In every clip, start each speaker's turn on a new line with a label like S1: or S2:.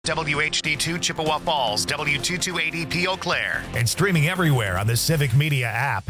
S1: WHD2 Chippewa Falls, W228EP Eau Claire, and streaming everywhere on the Civic Media app.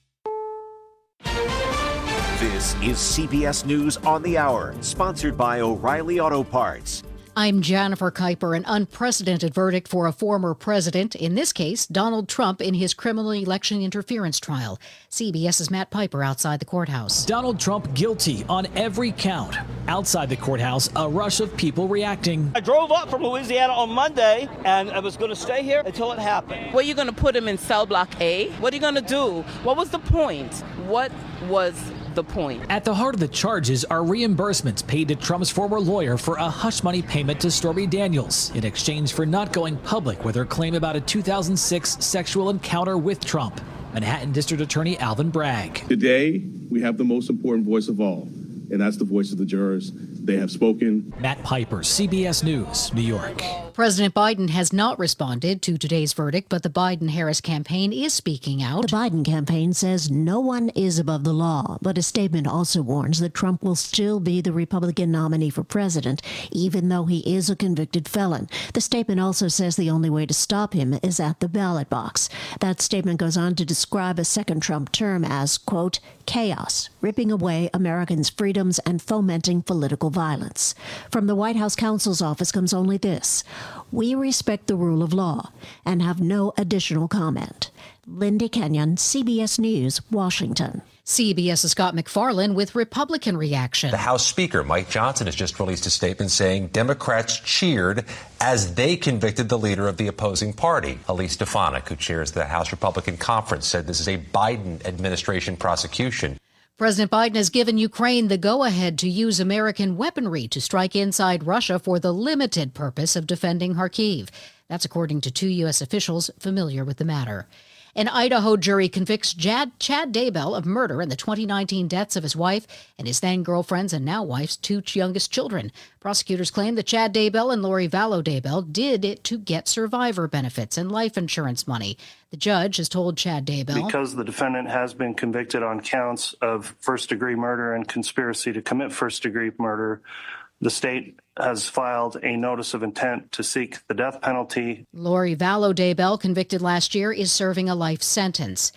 S2: This is CBS News on the Hour, sponsored by O'Reilly Auto Parts.
S3: I'm Jennifer Kuiper. An unprecedented verdict for a former president, in this case, Donald Trump, in his criminal election interference trial. CBS's Matt Piper outside the courthouse.
S4: Donald Trump guilty on every count. Outside the courthouse, a rush of people reacting.
S5: I drove up from Louisiana on Monday, and I was going to stay here until it happened.
S6: Were you going to put him in cell block A? What are you going to do? What was the point? What was the point?
S4: At the heart of the charges are reimbursements paid to Trump's former lawyer for a hush money payment to Stormy Daniels in exchange for not going public with her claim about a 2006 sexual encounter with Trump. Manhattan District Attorney Alvin Bragg.
S7: Today, we have the most important voice of all, and that's the voice of the jurors. They have spoken.
S4: Matt Piper, CBS News, New York.
S3: President Biden has not responded to today's verdict, but the Biden-Harris campaign is speaking out.
S8: The Biden campaign says no one is above the law, but a statement also warns that Trump will still be the Republican nominee for president, even though he is a convicted felon. The statement also says the only way to stop him is at the ballot box. That statement goes on to describe a second Trump term as, quote, chaos, ripping away Americans' freedoms and fomenting political violence. From the White House counsel's office comes only this: we respect the rule of law and have no additional comment. Linda Kenyon, CBS News, Washington.
S3: CBS's Scott McFarlane with Republican reaction.
S9: The House Speaker, Mike Johnson, has just released a statement saying Democrats cheered as they convicted the leader of the opposing party. Elise Stefanik, who chairs the House Republican Conference, said this is a Biden administration prosecution.
S3: President Biden has given Ukraine the go-ahead to use American weaponry to strike inside Russia for the limited purpose of defending Kharkiv. That's according to two U.S. officials familiar with the matter. An Idaho jury convicts Chad Daybell of murder in the 2019 deaths of his wife and his then-girlfriend's and now wife's two youngest children. Prosecutors claim that Chad Daybell and Lori Vallow Daybell did it to get survivor benefits and life insurance money. The judge has told Chad Daybell,
S10: because the defendant has been convicted on counts of first-degree murder and conspiracy to commit first-degree murder, the state has filed a notice of intent to seek the death penalty.
S3: Lori Vallow Daybell, convicted last year, is serving a life sentence.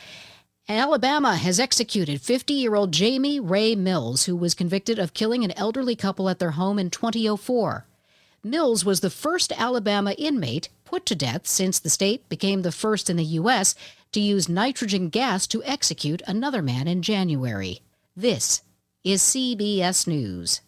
S3: Alabama has executed 50-year-old Jamie Ray Mills, who was convicted of killing an elderly couple at their home in 2004. Mills was the first Alabama inmate put to death since the state became the first in the U.S. to use nitrogen gas to execute another man in January. This is CBS News.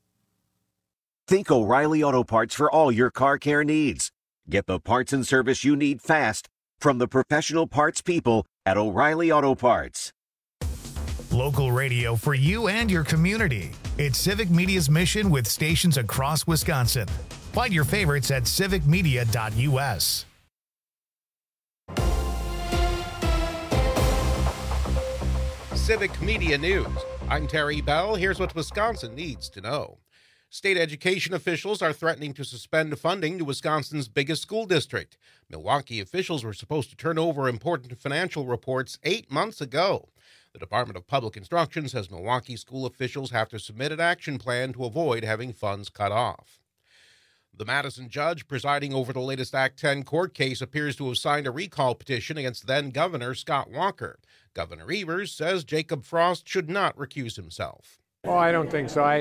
S2: Think O'Reilly Auto Parts for all your car care needs. Get the parts and service you need fast from the professional parts people at O'Reilly Auto Parts.
S1: Local radio for you and your community. It's Civic Media's mission with stations across Wisconsin. Find your favorites at civicmedia.us.
S11: Civic Media News. I'm Terry Bell. Here's what Wisconsin needs to know. State education officials are threatening to suspend funding to Wisconsin's biggest school district. Milwaukee officials were supposed to turn over important financial reports 8 months ago. The Department of Public Instruction says Milwaukee school officials have to submit an action plan to avoid having funds cut off. The Madison judge presiding over the latest Act 10 court case appears to have signed a recall petition against then-Governor Scott Walker. Governor Evers says Jacob Frost should not recuse himself.
S12: Oh, I don't think so.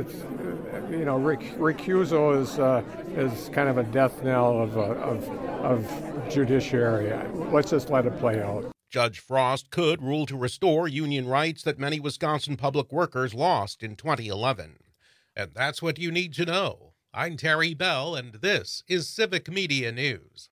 S12: Recusal is kind of a death knell of judiciary. Let's just let it play out.
S11: Judge Frost could rule to restore union rights that many Wisconsin public workers lost in 2011. And that's what you need to know. I'm Terry Bell, and this is Civic Media News.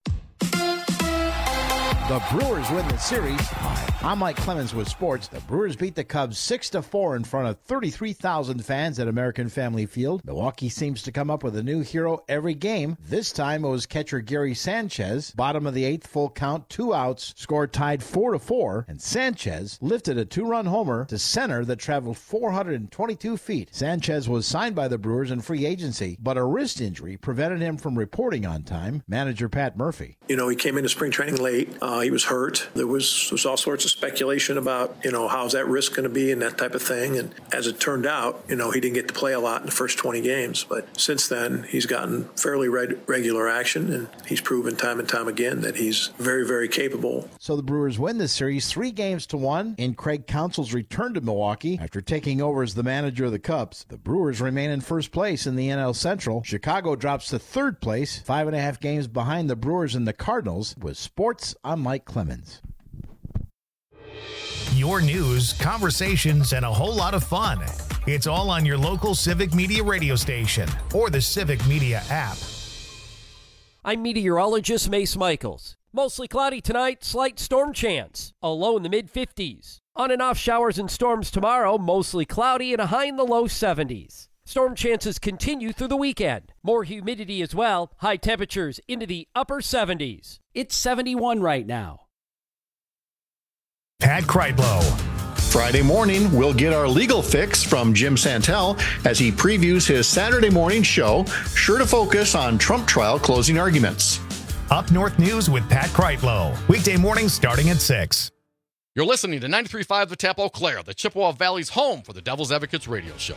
S13: The Brewers win the series. Hi, I'm Mike Clemens with sports. The Brewers beat the Cubs 6-4 in front of 33,000 fans at American Family Field. Milwaukee seems to come up with a new hero every game. This time it was catcher Gary Sanchez. Bottom of the eighth, full count, 2 outs, score tied 4-4, and Sanchez lifted a 2-run homer to center that traveled 422 feet. Sanchez was signed by the Brewers in free agency, but a wrist injury prevented him from reporting on time. Manager Pat Murphy.
S14: He came into spring training late. He was hurt. There was all sorts of speculation about, how's that risk going to be and that type of thing. And as it turned out, he didn't get to play a lot in the first 20 games. But since then, he's gotten fairly regular action, and he's proven time and time again that he's very, very capable.
S13: So the Brewers win this series 3-1 in Craig Counsell's return to Milwaukee after taking over as the manager of the Cubs. The Brewers remain in first place in the NL Central. Chicago drops to third place, 5.5 games behind the Brewers and the Cardinals. With sports, I'm Mike Clemens.
S1: Your news, conversations, and a whole lot of fun. It's all on your local Civic Media radio station or the Civic Media app.
S15: I'm meteorologist Mace Michaels. Mostly cloudy tonight, slight storm chance. A low in the mid-50s. On and off showers and storms tomorrow, mostly cloudy and a high in the low 70s. Storm chances continue through the weekend. More humidity as well. High temperatures into the upper 70s. It's 71 right now.
S1: Pat Kreitlow.
S16: Friday morning, we'll get our legal fix from Jim Santel as he previews his Saturday morning show, sure to focus on Trump trial closing arguments.
S1: Up North News with Pat Kreitlow. Weekday mornings starting at 6.
S17: You're listening to 93.5 The Tap Eau Claire, the Chippewa Valley's home for the Devil's Advocates radio show.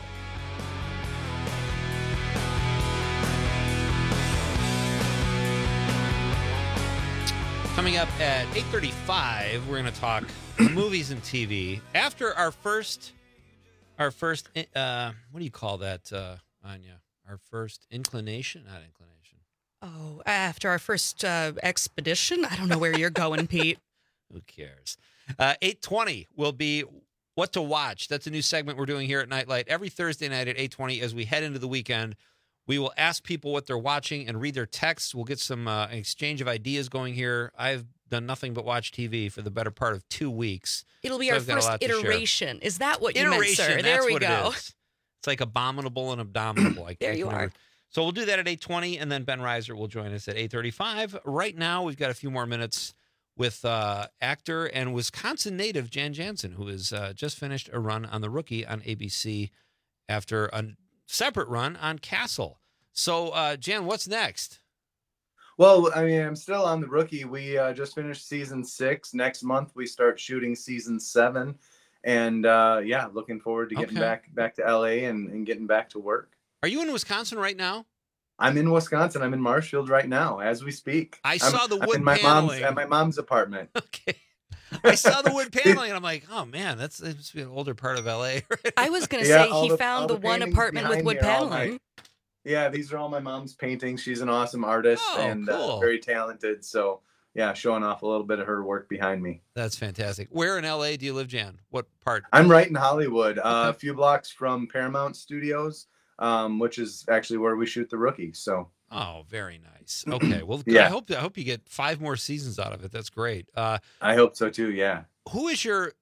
S11: Coming up at 8:35, we're going to talk movies and TV. After our first, what do you call that, Anya? Our first inclination? Not inclination.
S18: Oh, after our first expedition? I don't know where you're going, Pete.
S11: Who cares? 8:20 will be What to Watch. That's a new segment we're doing here at Nightlight. Every Thursday night at 8:20 as we head into the weekend. We will ask people what they're watching and read their texts. We'll get some exchange of ideas going here. I've done nothing but watch TV for the better part of 2 weeks.
S18: It'll be our first iteration. Is that what you meant, sir? There we go.
S11: It's like abominable and abdominable.
S18: There you are.
S11: So we'll do that at 8:20, and then Ben Reiser will join us at 8:35. Right now, we've got a few more minutes with actor and Wisconsin native Jan Jansen, who has just finished a run on The Rookie on ABC after a separate run on Castle. So, Jan, what's next?
S19: Well, I mean, I'm still on The Rookie. We just finished season 6. Next month, we start shooting season 7. And, looking forward to getting back to L.A. and getting back to work.
S11: Are you in Wisconsin right now?
S19: I'm in Wisconsin. I'm in Marshfield right now as we speak.
S11: I saw the wood
S19: paneling at my mom's apartment.
S11: Okay. I saw the wood paneling, and I'm like, oh, man, it must be an older part of L.A.
S18: I was going to say he found the one apartment with wood paneling.
S19: Yeah, these are all my mom's paintings. She's an awesome artist and very talented. So, yeah, showing off a little bit of her work behind me.
S11: That's fantastic. Where in L.A. do you live, Jan? What part?
S19: I'm right in Hollywood, a few blocks from Paramount Studios, which is actually where we shoot The Rookie. So.
S11: Oh, very nice. Okay, well, yeah. I hope you get 5 more seasons out of it. That's great.
S19: I hope so too. Yeah.
S11: Who are your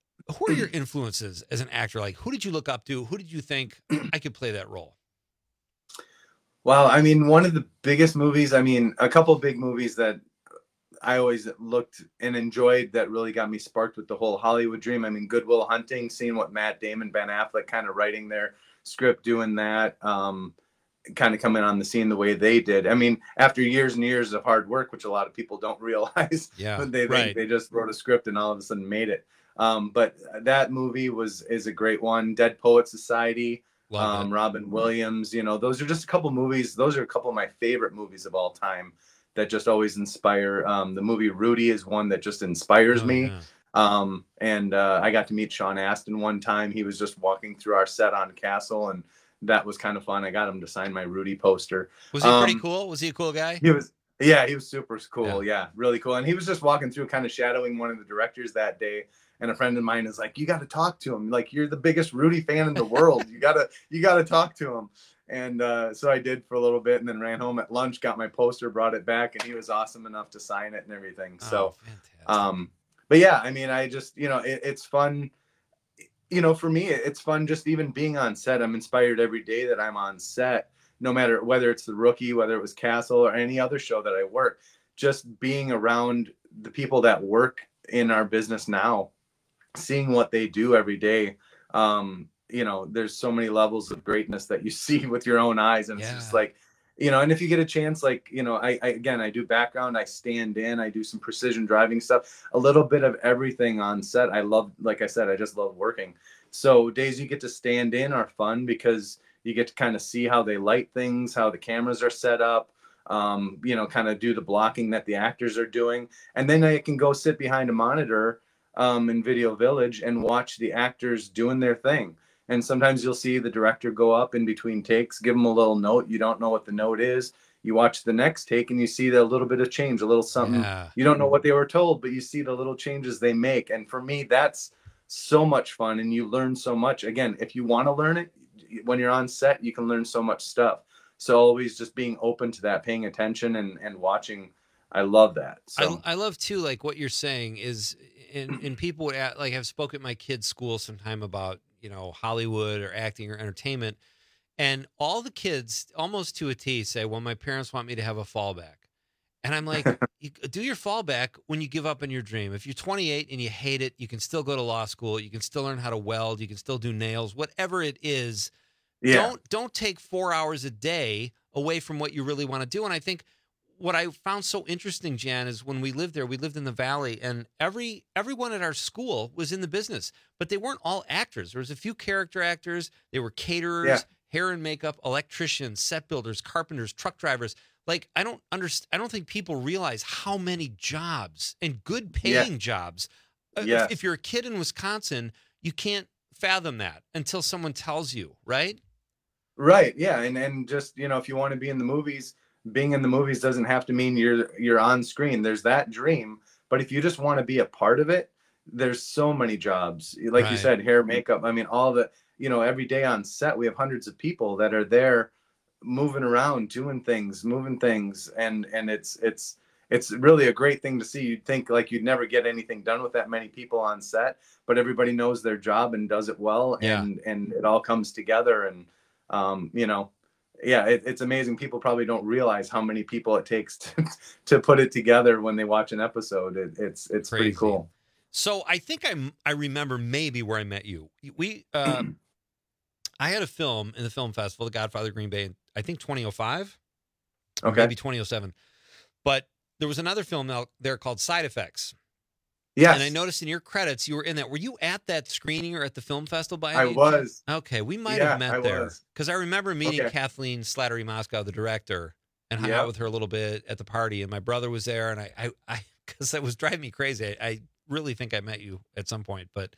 S11: influences as an actor? Like, who did you look up to? Who did you think I could play that role?
S19: Well, I mean, one of the biggest movies, a couple of big movies that I always looked and enjoyed that really got me sparked with the whole Hollywood dream. I mean, Good Will Hunting, seeing what Matt Damon, Ben Affleck kind of writing their script, doing that, kind of coming on the scene the way they did. I mean, after years and years of hard work, which a lot of people don't realize, they just wrote a script and all of a sudden made it. But that movie is a great one. Dead Poets Society. Robin Williams, those are just a couple movies. Those are a couple of my favorite movies of all time that just always inspire. The movie Rudy is one that just inspires me. Yeah. And I got to meet Sean Astin one time. He was just walking through our set on Castle, and that was kind of fun. I got him to sign my Rudy poster.
S11: Was he pretty cool? Was he a cool guy?
S19: He was. Yeah, he was super cool. Yeah, really cool. And he was just walking through, kind of shadowing one of the directors that day. And a friend of mine is like, you got to talk to him. Like, you're the biggest Rudy fan in the world. You gotta talk to him. And so I did for a little bit, and then ran home at lunch, got my poster, brought it back, and he was awesome enough to sign it and everything. So, but yeah, I mean, I just, it's fun. For me, it's fun just even being on set. I'm inspired every day that I'm on set, no matter whether it's The Rookie, whether it was Castle or any other show that I work, just being around the people that work in our business now, seeing what they do every day. There's so many levels of greatness that you see with your own eyes. And it's just like, And if you get a chance, like, I do background, I stand in, I do some precision driving stuff, a little bit of everything on set. I love, like I said, I just love working. So days you get to stand in are fun because you get to kind of see how they light things, how the cameras are set up, kind of do the blocking that the actors are doing. And then I can go sit behind a monitor in Video Village and watch the actors doing their thing. And sometimes you'll see the director go up in between takes, give them a little note. You don't know what the note is. You watch the next take and you see the little bit of change, a little something. Yeah. You don't know what they were told, but you see the little changes they make. And for me, that's so much fun. And you learn so much. Again, if you want to learn it, when you're on set, you can learn so much stuff. So always just being open to that, paying attention and watching. I love that. So
S20: I love too, like what you're saying is, and people would like have spoken at my kids' school sometime about, Hollywood or acting or entertainment. And all the kids, almost to a T, say, well, my parents want me to have a fallback. And I'm like, you do your fallback when you give up on your dream. If you're 28 and you hate it, you can still go to law school. You can still learn how to weld. You can still do nails, whatever it is. Yeah. Don't take 4 hours a day away from what you really want to do. And I think what I found so interesting, Jan, is when we lived there, we lived in the Valley, and everyone at our school was in the business, but they weren't all actors. There was a few character actors. They were caterers, hair and makeup, electricians, set builders, carpenters, truck drivers. Like, I don't think people realize how many jobs and good paying jobs. If you're a kid in Wisconsin, you can't fathom that until someone tells you, right?
S19: Right. Yeah. And just, if you want to be in the movies, being in the movies doesn't have to mean you're on screen. There's that dream. But if you just want to be a part of it, there's so many jobs. Like you said, hair, makeup. I mean, all the, every day on set, we have hundreds of people that are there moving around, doing things, moving things. And it's really a great thing to see. You'd think like you'd never get anything done with that many people on set, but everybody knows their job and does it well. And it all comes together. And, it's amazing. People probably don't realize how many people it takes to put it together when they watch an episode. It's pretty cool.
S20: So I think I remember maybe where I met you. I had a film in the film festival, The Godfather Green Bay, in, I think 2005, or maybe 2007. But there was another film out there called Side Effects.
S19: Yes.
S20: And I noticed in your credits you were in that. Were you at that screening or at the film festival by any
S19: I was.
S20: Okay, we might have met there. Because I remember meeting Kathleen Slattery Moscow, the director, and hung out with her a little bit at the party. And my brother was there, and I because that was driving me crazy. I really think I met you at some point. But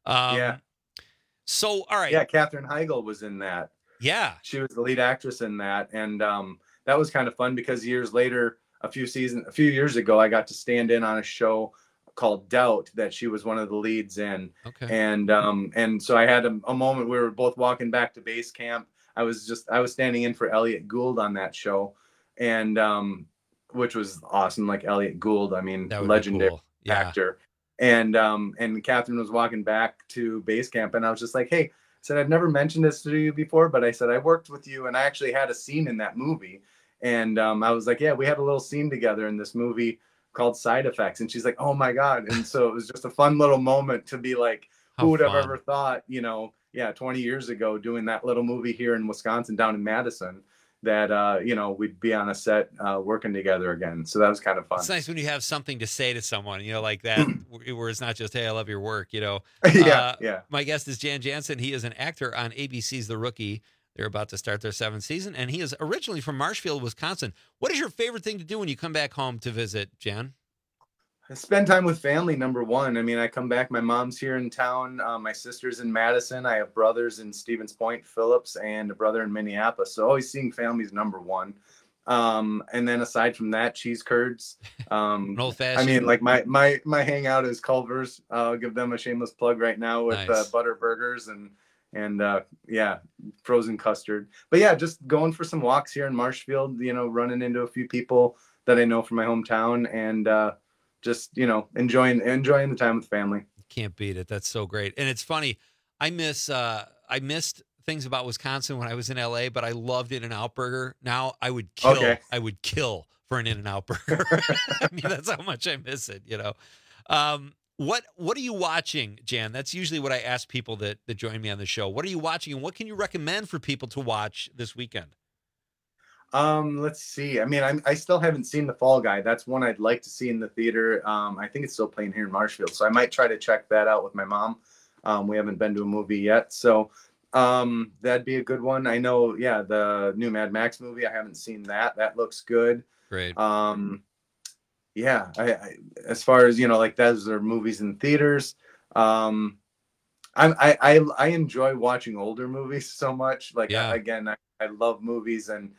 S20: so, all right.
S19: Yeah, Katherine Heigl was in that.
S20: Yeah.
S19: She was the lead actress in that. And that was kind of fun because years later, a few years ago, I got to stand in on a show called Doubt that she was one of the leads in. Okay. And so I had a moment, we were both walking back to base camp. I was standing in for Elliot Gould on that show, and which was awesome. Like Elliot Gould, I mean, legendary actor. And Katherine was walking back to base camp, and I was just like, hey, I said, I've never mentioned this to you before, but I said, I worked with you and I actually had a scene in that movie. And I was like, yeah, we had a little scene together in this movie called Side Effects. And she's like, oh my God. And so it was just a fun little moment to be like, who would have ever thought, 20 years ago doing that little movie here in Wisconsin, down in Madison, that, we'd be on a set working together again. So that was kind of fun.
S20: It's nice when you have something to say to someone, like that, where it's not just, hey, I love your work,
S19: Yeah.
S20: My guest is Jan Jansen. He is an actor on ABC's The Rookie. They're about to start their 7th season, and he is originally from Marshfield, Wisconsin. What is your favorite thing to do when you come back home to visit, Jan?
S19: I spend time with family, number one. I mean, I come back, my mom's here in town. My sister's in Madison. I have brothers in Stevens Point, Phillips, and a brother in Minneapolis. So always seeing family is number one. And then aside from that, cheese curds.
S20: Old-fashioned.
S19: I mean, like my hangout is Culver's. I'll give them a shameless plug right now with butter burgers and frozen custard. But yeah, just going for some walks here in Marshfield, running into a few people that I know from my hometown, and just enjoying the time with family.
S20: Can't beat it. That's so great. And it's funny, I missed things about Wisconsin when I was in LA, but I loved In-N-Out Burger. Now I would kill for an In-N-Out Burger. I mean, that's how much I miss it, What are you watching, Jan? That's usually what I ask people that join me on the show. What are you watching, and what can you recommend for people to watch this weekend?
S19: Let's see. I mean, I still haven't seen The Fall Guy. That's one I'd like to see in the theater. I think it's still playing here in Marshfield, so I might try to check that out with my mom. We haven't been to a movie yet, so that'd be a good one. I know, yeah, the new Mad Max movie. I haven't seen that. That looks good.
S20: Great.
S19: Yeah. I as far as like those are movies in theaters. I enjoy watching older movies so much. Like again, I love movies, and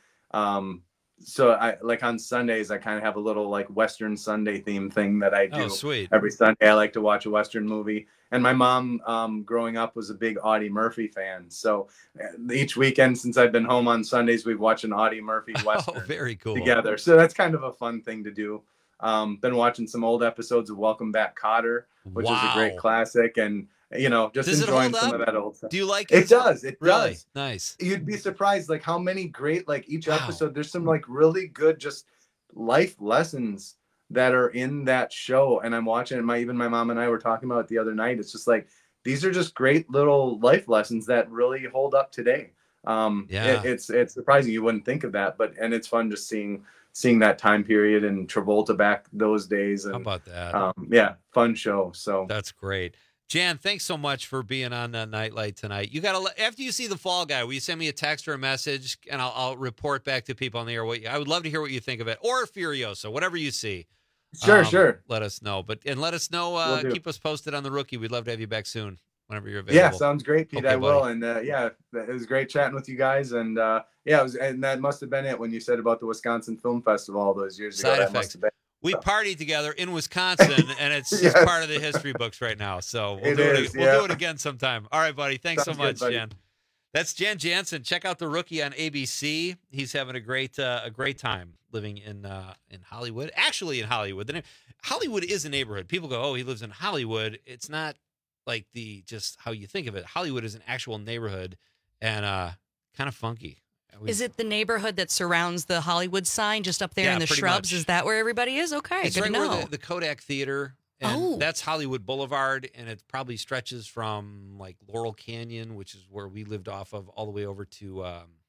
S19: so I like on Sundays I kind of have a little like Western Sunday theme thing that I do.
S20: Oh, sweet.
S19: Every Sunday I like to watch a Western movie. And my mom growing up was a big Audie Murphy fan. So each weekend since I've been home on Sundays, we've watched an Audie Murphy Western
S20: very cool.
S19: together. So that's kind of a fun thing to do. Been watching some old episodes of Welcome Back, Kotter, which is a great classic, and just
S20: does
S19: enjoying some of that old stuff.
S20: Do you like
S19: it? It does. It
S20: really?
S19: Does.
S20: Nice.
S19: You'd be surprised like how many great each episode. There's some really good just life lessons that are in that show, and I'm watching it. Even my mom and I were talking about it the other night. It's just like these are just great little life lessons that really hold up today. It's surprising you wouldn't think of that, and it's fun just seeing that time period and Travolta back those days. And,
S20: how about that?
S19: Fun show. So
S20: that's great. Jan, thanks so much for being on Nightlight tonight. You got to, after you see The Fall Guy, will you send me a text or a message, and I'll report back to people on the air. I would love to hear what you think of it, or Furiosa, whatever you see.
S19: Sure.
S20: Let us know. And let us know. Keep us posted on The Rookie. We'd love to have you back soon, whenever you're available.
S19: Yeah, sounds great, Pete.
S20: Okay,
S19: I will.
S20: buddy.
S19: And it was great chatting with you guys. And it was, and that must have been it when you said about the Wisconsin Film Festival all those years ago.
S20: Side
S19: That
S20: effects.
S19: must have been.
S20: We partied together in Wisconsin, and it's just part of the history books right now. So we'll do it again sometime. All right, buddy. Thanks so much, Jan. That's Jan Jansen. Check out The Rookie on ABC. He's having a great time living in Hollywood. Actually, in Hollywood. Hollywood is a neighborhood. People go, "Oh, he lives in Hollywood." It's not like just how you think of it. Hollywood is an actual neighborhood, and kind of funky.
S18: Is it the neighborhood that surrounds the Hollywood sign just up there in the shrubs?
S20: Much.
S18: Is that where everybody is? Okay,
S20: it's
S18: good
S20: right
S18: to know.
S20: where the Kodak Theater, and that's Hollywood Boulevard, and it probably stretches from like Laurel Canyon, which is where we lived off of, all the way over to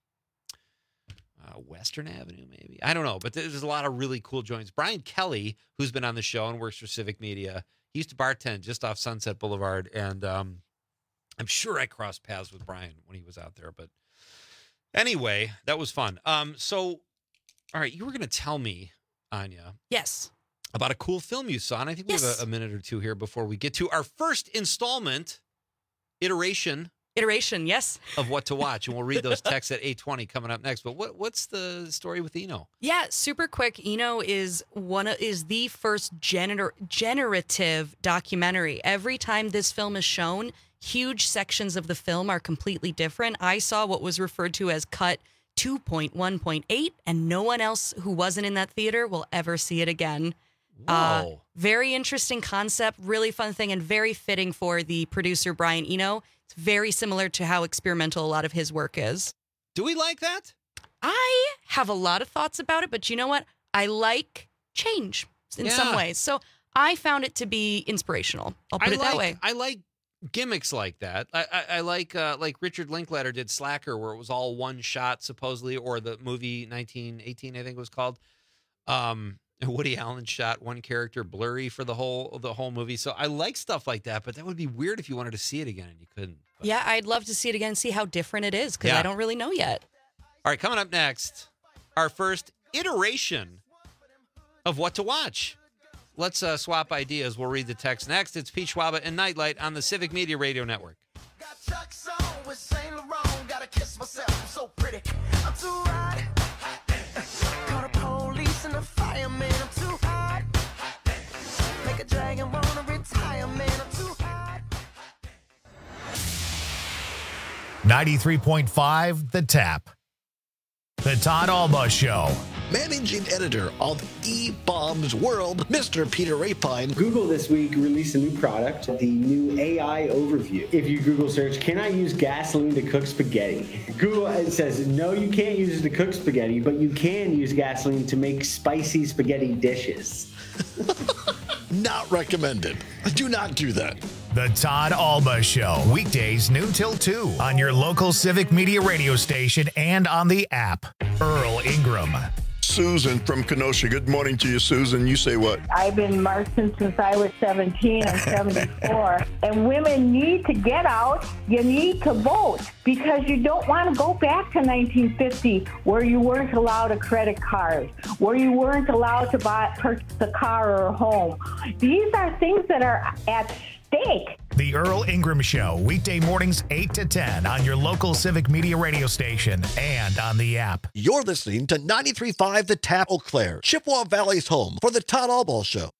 S20: Western Avenue, maybe. I don't know, but there's a lot of really cool joints. Brian Kelly, who's been on the show and works for Civic Media, he used to bartend just off Sunset Boulevard, and I'm sure I crossed paths with Brian when he was out there, but anyway, that was fun. So, all right, you were going to tell me, Anya.
S18: Yes.
S20: About a cool film you saw, and I think we have a minute or two here before we get to our first installment, iteration,
S18: yes,
S20: of what to watch, and we'll read those texts at 8:20 coming up next. But what's the story with Eno?
S18: Yeah, super quick. Eno is the first generative documentary. Every time this film is shown, huge sections of the film are completely different. I saw what was referred to as cut 2.1.8, and no one else who wasn't in that theater will ever see it again.
S20: Whoa.
S18: Very interesting concept, really fun thing, and very fitting for the producer, Brian Eno. It's very similar to how experimental a lot of his work is.
S20: Do we like that?
S18: I have a lot of thoughts about it, but you know what? I like change in some ways. So I found it to be inspirational. I'll put it that way.
S20: I like gimmicks like that. I like Richard Linklater did Slacker, where it was all one shot supposedly, or the movie 1918, I think it was called. Woody Allen shot one character blurry for the whole movie. So I like stuff like that, but that would be weird if you wanted to see it again and you couldn't. But.
S18: Yeah, I'd love to see it again and see how different it is, because I don't really know yet.
S20: All right, coming up next, our first iteration of what to watch. Let's swap ideas. We'll read the text next. It's Pete Schwaba and Nightlight on the Civic Media Radio Network.
S21: Got Chuck's on with Saint Laurent. Gotta kiss myself. I'm so pretty. I'm too hot. Call the police and the fireman. I'm too hot. Make a dragon wanna retire, man. I'm too hot.
S1: 93.5 The Tap. The Todd Alba Show.
S22: Managing editor of eBaum's World, Mr. Peter Rapine.
S23: Google this week released a new product, the new AI Overview. If you Google search, can I use gasoline to cook spaghetti? Google says, no, you can't use it to cook spaghetti, but you can use gasoline to make spicy spaghetti dishes.
S22: Not recommended. Do not do that.
S1: The Todd Alba Show, weekdays noon till 2 on your local Civic Media radio station and on the app. Earl Ingram.
S5: Susan from Kenosha. Good morning to you, Susan. You say what?
S6: I've been marching since I was 17. I'm 74. And women need to get out. You need to vote because you don't want to go back to 1950 where you weren't allowed a credit card, where you weren't allowed to purchase a car or a home. These are things that are at stake.
S1: The Earl Ingram Show, weekday mornings 8 to 10 on your local Civic Media radio station and on the app.
S22: You're listening to 93.5 The Tap, Eau Claire, Chippewa Valley's home for the Todd Alba Show.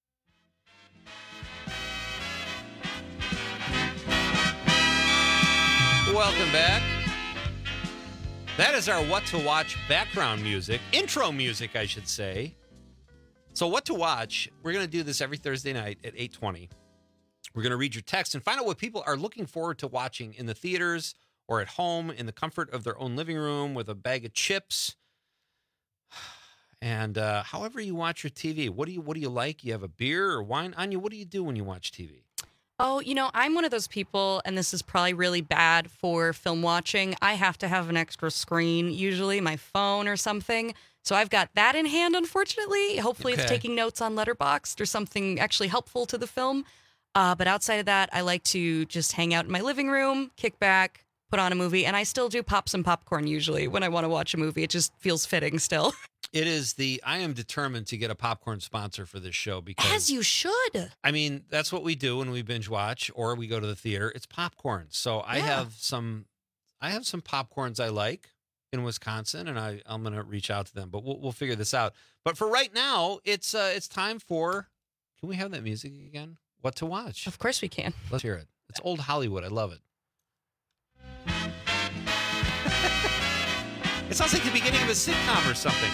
S20: Welcome back. That is our What to Watch background music, intro music, I should say. So What to Watch, we're going to do this every Thursday night at 8:20. We're going to read your text and find out what people are looking forward to watching in the theaters or at home in the comfort of their own living room with a bag of chips. And however you watch your TV, what do you like? You have a beer or wine? Anya, what do you do when you watch TV?
S18: Oh, I'm one of those people, and this is probably really bad for film watching. I have to have an extra screen, usually my phone or something. So I've got that in hand, unfortunately. Hopefully It's taking notes on Letterboxd or something actually helpful to the film. But outside of that, I like to just hang out in my living room, kick back, put on a movie, and I still do pop some popcorn usually when I want to watch a movie. It just feels fitting still.
S20: I am determined to get a popcorn sponsor for this show because...
S18: As you should.
S20: I mean, that's what we do when we binge watch or we go to the theater. It's popcorn. So I have some popcorns I like in Wisconsin, and I'm going to reach out to them, but we'll figure this out. But for right now, it's time for... Can we have that music again? What to watch?
S18: Of course we can.
S20: Let's hear it. It's old Hollywood. I love it. It sounds like the beginning of a sitcom or something.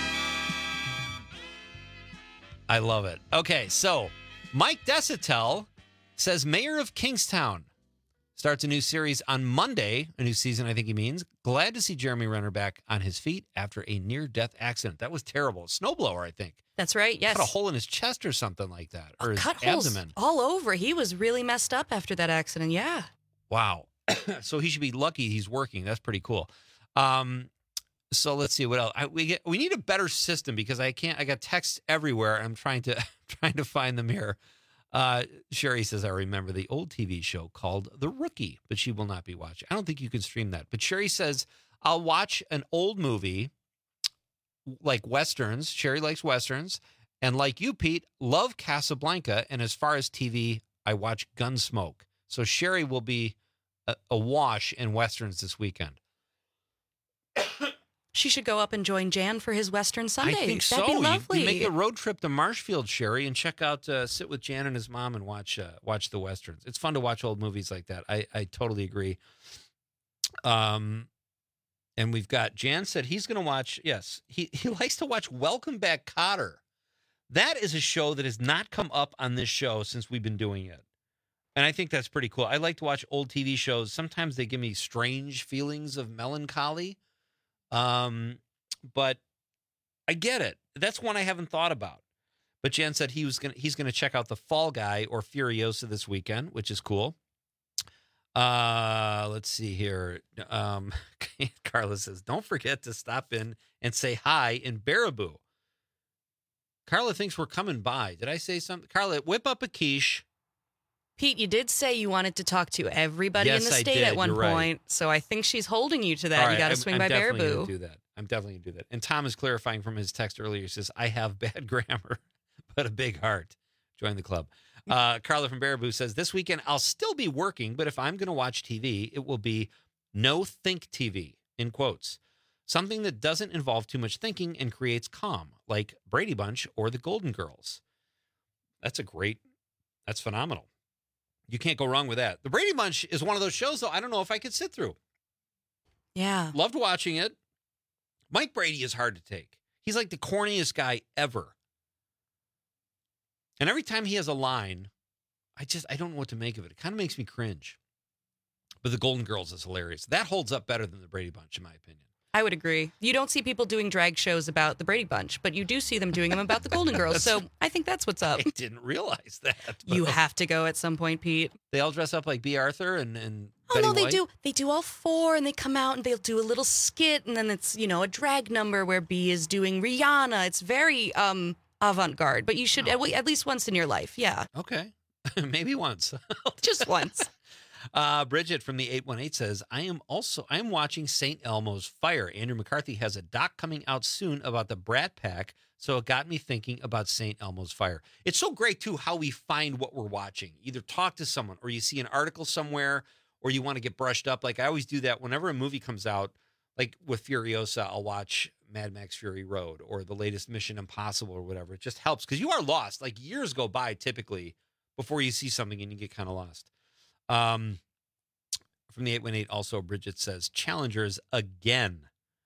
S20: I love it. Okay, so Mike Desautels says Mayor of Kingstown starts a new series on Monday, a new season, I think he means. Glad to see Jeremy Renner back on his feet after a near-death accident. That was terrible. Snowblower, I think.
S18: That's right, yes.
S20: Cut a hole in his chest or something like that, or his
S18: cut
S20: abdomen.
S18: Holes all over. He was really messed up after that accident, yeah.
S20: Wow. So he should be lucky he's working. That's pretty cool. So let's see what else. We need a better system because I got texts everywhere. I'm trying to find them here. Sherry says, I remember the old TV show called The Rookie, but she will not be watching. I don't think you can stream that. But Sherry says, I'll watch an old movie like Westerns. Sherry likes Westerns. And like you, Pete, love Casablanca. And as far as TV, I watch Gunsmoke. So Sherry will be a wash in Westerns this weekend.
S18: She should go up and join Jan for his Western Sundays.
S20: I think so.
S18: That'd be lovely.
S20: You make a road trip to Marshfield, Sherry, and check out, sit with Jan and his mom and watch the Westerns. It's fun to watch old movies like that. I totally agree. And we've got, Jan said he's going to watch, yes, he likes to watch Welcome Back, Kotter. That is a show that has not come up on this show since we've been doing it. And I think that's pretty cool. I like to watch old TV shows. Sometimes they give me strange feelings of melancholy. But I get it. That's one I haven't thought about. But Jan said he's going to check out The Fall Guy or Furiosa this weekend, which is cool. Let's see here. Carla says, don't forget to stop in and say hi in Baraboo. Carla thinks we're coming by. Did I say something? Carla, whip up a quiche.
S18: Pete, you did say you wanted to talk to everybody in the state at one point, so I think she's holding you to that. Right, you got to swing by Baraboo. I'm definitely going to do that. And Tom is clarifying from his text earlier. He says, I have bad grammar, but a big heart. Join the club. Carla from Baraboo says, this weekend I'll still be working, but if I'm going to watch TV, it will be no think TV, in quotes. Something that doesn't involve too much thinking and creates calm, like Brady Bunch or The Golden Girls. That's phenomenal. You can't go wrong with that. The Brady Bunch is one of those shows, though, I don't know if I could sit through. Yeah.
S20: Loved watching it. Mike Brady is hard to take. He's like the corniest guy ever. And every time he has a line, I don't know what to make of it. It kind of makes me cringe. But The Golden Girls is hilarious. That holds up better than The Brady Bunch, in my opinion.
S18: I would agree. You don't see people doing drag shows about the Brady Bunch, but you do see them doing them about the Golden Girls. So I think that's what's up.
S20: I didn't realize that.
S18: You have to go at some point, Pete.
S20: They all dress up like B. Arthur and
S18: Oh,
S20: Betty
S18: no, they
S20: White?
S18: do. They do all four, and they come out and they'll do a little skit, and then it's, a drag number where B is doing Rihanna. It's very avant-garde, but you should at least once in your life. Yeah.
S20: Okay. Maybe once.
S18: Just once.
S20: Bridget from the 818 says, I am watching St. Elmo's Fire. Andrew McCarthy has a doc coming out soon about the Brat Pack, so it got me thinking about St. Elmo's Fire. It's so great, too, how we find what we're watching. Either talk to someone, or you see an article somewhere, or you want to get brushed up. Like, I always do that whenever a movie comes out. Like with Furiosa, I'll watch Mad Max Fury Road or the latest Mission Impossible or whatever. It just helps because you are lost. Like, years go by typically before you see something and you get kind of lost. From the 818 also, Bridget says, Challengers again.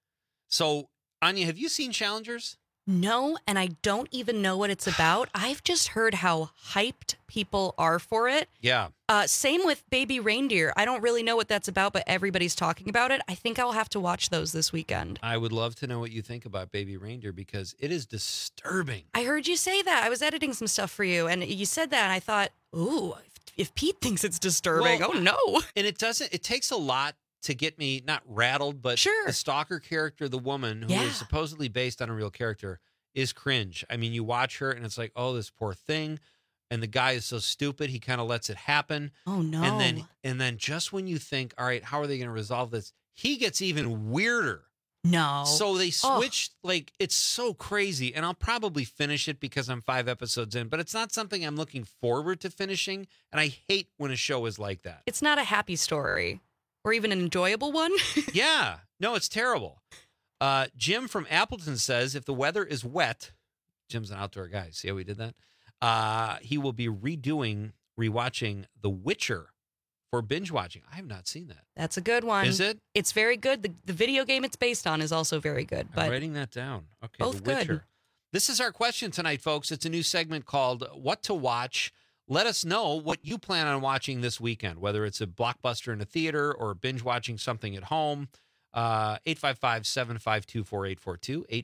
S20: So, Anya, have you seen Challengers?
S18: No, and I don't even know what it's about. I've just heard how hyped people are for it.
S20: Yeah.
S18: Same with Baby Reindeer. I don't really know what that's about, but everybody's talking about it. I think I'll have to watch those this weekend.
S20: I would love to know what you think about Baby Reindeer because it is disturbing.
S18: I heard you say that. I was editing some stuff for you, and you said that, and I thought, ooh, if Pete thinks it's disturbing,
S20: well,
S18: oh no.
S20: And it takes a lot to get me not rattled, but the stalker character, the woman who is supposedly based on a real character, is cringe. I mean, you watch her and it's like, oh, this poor thing. And the guy is so stupid, he kind of lets it happen.
S18: Oh no.
S20: And then just when you think, all right, how are they going to resolve this? He gets even weirder.
S18: No.
S20: So they switched, like, it's so crazy. And I'll probably finish it because I'm 5 episodes in, but it's not something I'm looking forward to finishing. And I hate when a show is like that.
S18: It's not a happy story or even an enjoyable one.
S20: Yeah. No, it's terrible. Jim from Appleton says, if the weather is wet, Jim's an outdoor guy. See how we did that? He will be rewatching The Witcher for binge watching. I have not seen that.
S18: That's a good one.
S20: Is it?
S18: It's very good. The video game it's based on is also very good. But
S20: I'm writing that down. Okay,
S18: both
S20: The Witcher.
S18: good.
S20: This is our question tonight, folks. It's a new segment called What to Watch. Let us know what you plan on watching this weekend, whether it's a blockbuster in a theater or binge watching something at home. 855-752-4842,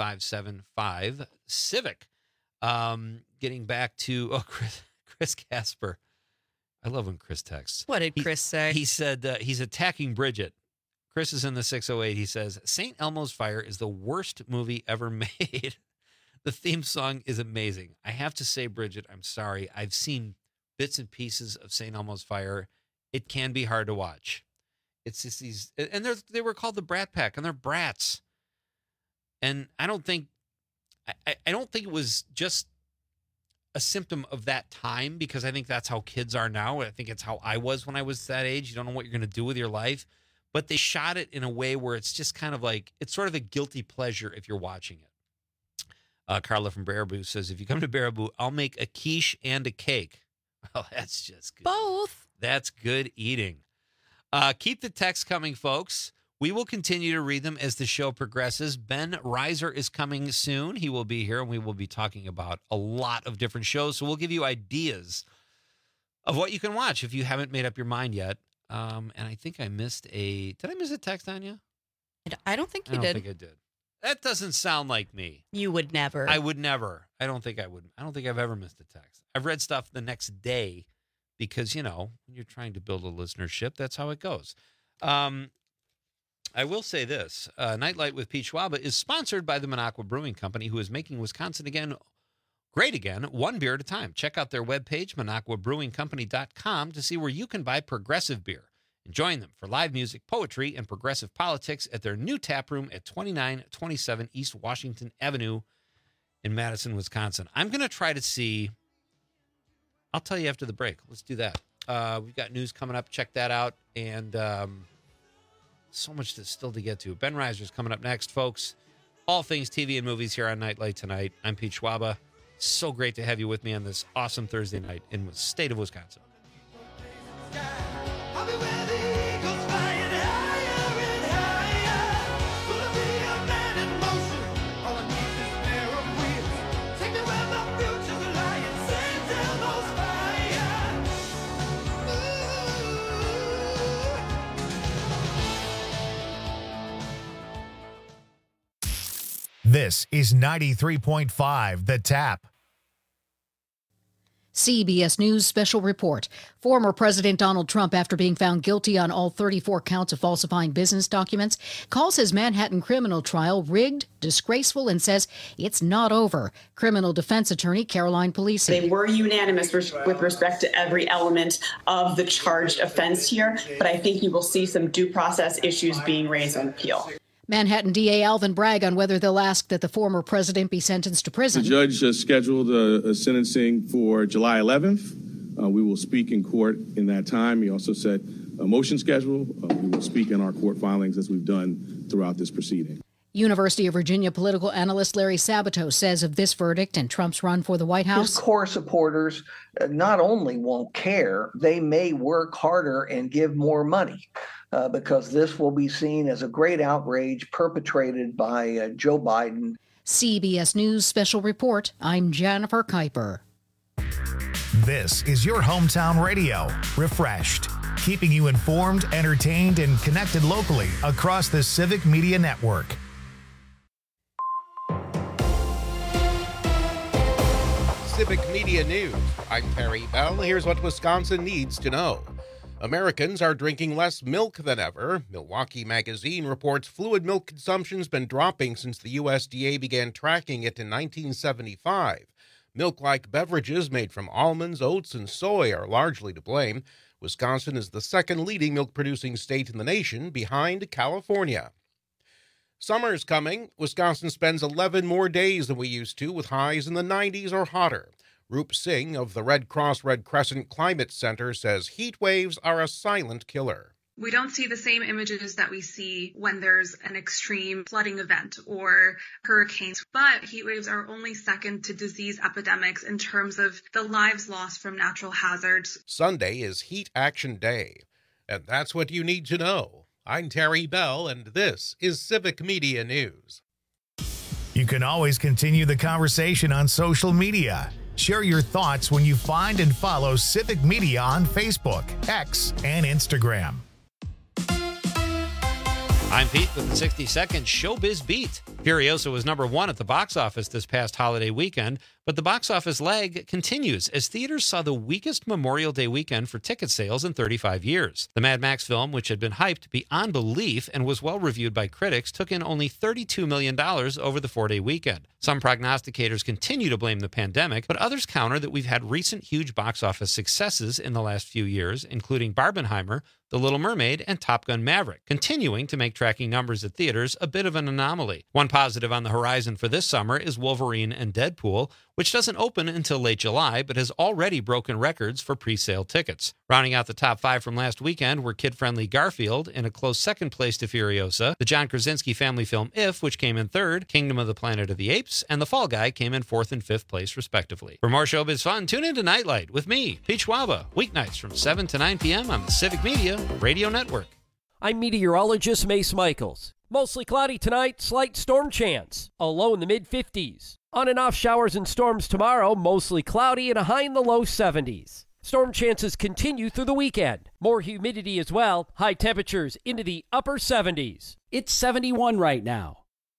S20: 855-75-CIVIC. Getting back to Chris Casper. I love when Chris texts.
S18: What did Chris say?
S20: He said he's attacking Bridget. Chris is in the 608. He says, St. Elmo's Fire is the worst movie ever made. The theme song is amazing. I have to say, Bridget, I'm sorry. I've seen bits and pieces of St. Elmo's Fire. It can be hard to watch. It's just these, and they were called the Brat Pack, and they're brats. And I don't think it was just a symptom of that time, because I think that's how kids are now. I think it's how I was when I was that age. You don't know what you're going to do with your life. But they shot it in a way where it's just kind of like, it's sort of a guilty pleasure if you're watching it. Carla from Baraboo says, if you come to Baraboo, I'll make a quiche and a cake. Well, that's just good.
S18: Both.
S20: That's good eating. Keep the text coming, folks. We will continue to read them as the show progresses. Ben Reiser is coming soon. He will be here, and we will be talking about a lot of different shows. So we'll give you ideas of what you can watch if you haven't made up your mind yet. And I think I missed did I miss a text on you?
S18: I don't think you did.
S20: I don't think I did. That doesn't sound like me.
S18: You would never.
S20: I would never. I don't think I would. I don't think I've ever missed a text. I've read stuff the next day because, when you're trying to build a listenership, that's how it goes. I will say this. Nightlight with Pete Schwaba is sponsored by the Minocqua Brewing Company, who is making Wisconsin great again, one beer at a time. Check out their webpage, MinocquaBrewingCompany.com, to see where you can buy progressive beer. And join them for live music, poetry, and progressive politics at their new tap room at 2927 East Washington Avenue in Madison, Wisconsin. I'm going to try to see. I'll tell you after the break. Let's do that. We've got news coming up. Check that out. And so much still to get to. Ben Reiser's coming up next, folks. All things TV and movies here on Nightlight tonight. I'm Pete Schwaba. So great to have you with me on this awesome Thursday night in the state of Wisconsin.
S1: This is 93.5 The Tap.
S3: CBS News special report. Former President Donald Trump, after being found guilty on all 34 counts of falsifying business documents, calls his Manhattan criminal trial rigged, disgraceful, and says it's not over. Criminal defense attorney Caroline Polisi.
S4: They were unanimous with respect to every element of the charged offense here, but I think you will see some due process issues being raised on appeal.
S3: Manhattan DA Alvin Bragg on whether they'll ask that the former president be sentenced to prison.
S7: The judge scheduled a sentencing for July 11th. We will speak in court in that time. He also set a motion schedule. We will speak in our court filings as we've done throughout this proceeding.
S3: University of Virginia political analyst Larry Sabato says of this verdict and Trump's run for the White House.
S8: His core supporters not only won't care, they may work harder and give more money. Because this will be seen as a great outrage perpetrated by Joe Biden.
S3: CBS News special report. I'm Jennifer Kuiper.
S1: This is your hometown radio, refreshed, keeping you informed, entertained, and connected locally across the Civic Media Network.
S11: Civic Media News. I'm Terry Bell. Here's what Wisconsin needs to know. Americans are drinking less milk than ever. Milwaukee Magazine reports fluid milk consumption's been dropping since the USDA began tracking it in 1975. Milk-like beverages made from almonds, oats, and soy are largely to blame. Wisconsin is the second leading milk-producing state in the nation, behind California. Summer's coming. Wisconsin spends 11 more days than we used to, with highs in the 90s or hotter. Roop Singh of the Red Cross Red Crescent Climate Center says heat waves are a silent killer.
S24: We don't see the same images that we see when there's an extreme flooding event or hurricanes, but heat waves are only second to disease epidemics in terms of the lives lost from natural hazards.
S11: Sunday is Heat Action Day, and that's what you need to know. I'm Terry Bell, and this is Civic Media News.
S1: You can always continue the conversation on social media. Share your thoughts when you find and follow Civic Media on Facebook, X, and Instagram.
S20: I'm Pete with the 60-second Showbiz Beat. Furiosa was number one at the box office this past holiday weekend, but the box office lag continues as theaters saw the weakest Memorial Day weekend for ticket sales in 35 years. The Mad Max film, which had been hyped beyond belief and was well reviewed by critics, took in only $32 million over the 4-day weekend. Some prognosticators continue to blame the pandemic, but others counter that we've had recent huge box office successes in the last few years, including Barbenheimer, The Little Mermaid, and Top Gun Maverick, continuing to make tracking numbers at theaters a bit of an anomaly. One positive on the horizon for this summer is Wolverine and Deadpool, which doesn't open until late July, but has already broken records for pre-sale tickets. Rounding out the top five from last weekend were kid-friendly Garfield in a close second place to Furiosa, the John Krasinski family film If, which came in third, Kingdom of the Planet of the Apes, and The Fall Guy came in fourth and fifth place, respectively. For more showbiz fun, tune in to Nightlight with me, Pete Schwaba, weeknights from 7 to 9 p.m. on the Civic Media Radio Network.
S15: I'm meteorologist Mace Michaels. Mostly cloudy tonight, slight storm chance. A low in the mid-50s. On and off showers and storms tomorrow, mostly cloudy and a high in the low 70s. Storm chances continue through the weekend. More humidity as well, high temperatures into the upper 70s. It's 71 right now.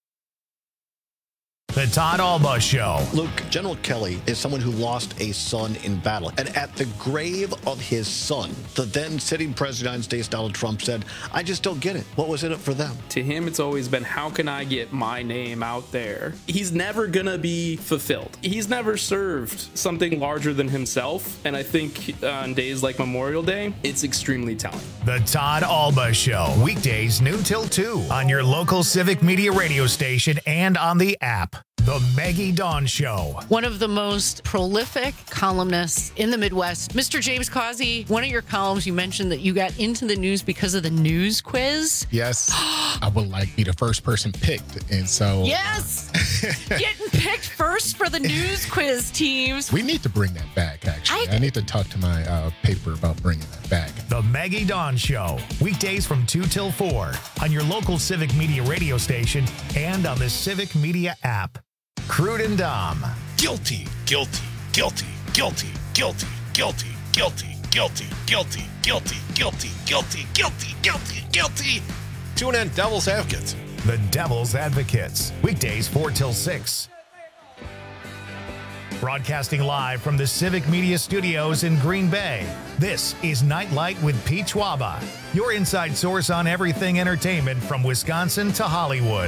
S1: The Todd Alba Show.
S22: Luke, General Kelly is someone who lost a son in battle. And at the grave of his son, the then sitting president of the United States, Donald Trump, said, I just don't get it. What was in it for them?
S25: To him, it's always been, how can I get my name out there? He's never going to be fulfilled. He's never served something larger than himself. And I think on days like Memorial Day, it's extremely telling.
S1: The Todd Alba Show. Weekdays noon till 2 on your local Civic Media radio station and on the app. The Maggie Dawn Show.
S26: One of the most prolific columnists in the Midwest, Mr. James Causey. One of your columns, you mentioned that you got into the news because of the news quiz.
S27: Yes, I would like be the first person picked, and so
S26: yes, getting picked first for the news quiz teams.
S27: We need to bring that back. Actually, I need to talk to my paper about bringing that back.
S1: The Maggie Dawn Show. Weekdays from 2 till 4 on your local Civic Media radio station and on the Civic Media app. Crude and Dom.
S28: Guilty, guilty, guilty, guilty, guilty, guilty, guilty, guilty, guilty, guilty, guilty, guilty, guilty, guilty, guilty.
S11: Tune in Devil's Advocate.
S1: The Devil's Advocates, weekdays 4 till 6. Broadcasting live from the Civic Media Studios in Green Bay, this is Nightlight with Pete Schwaba, your inside source on everything entertainment from Wisconsin to Hollywood.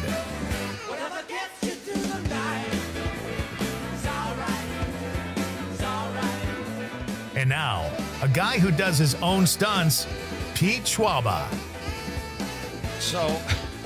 S1: And now, a guy who does his own stunts, Pete Schwaba.
S20: So,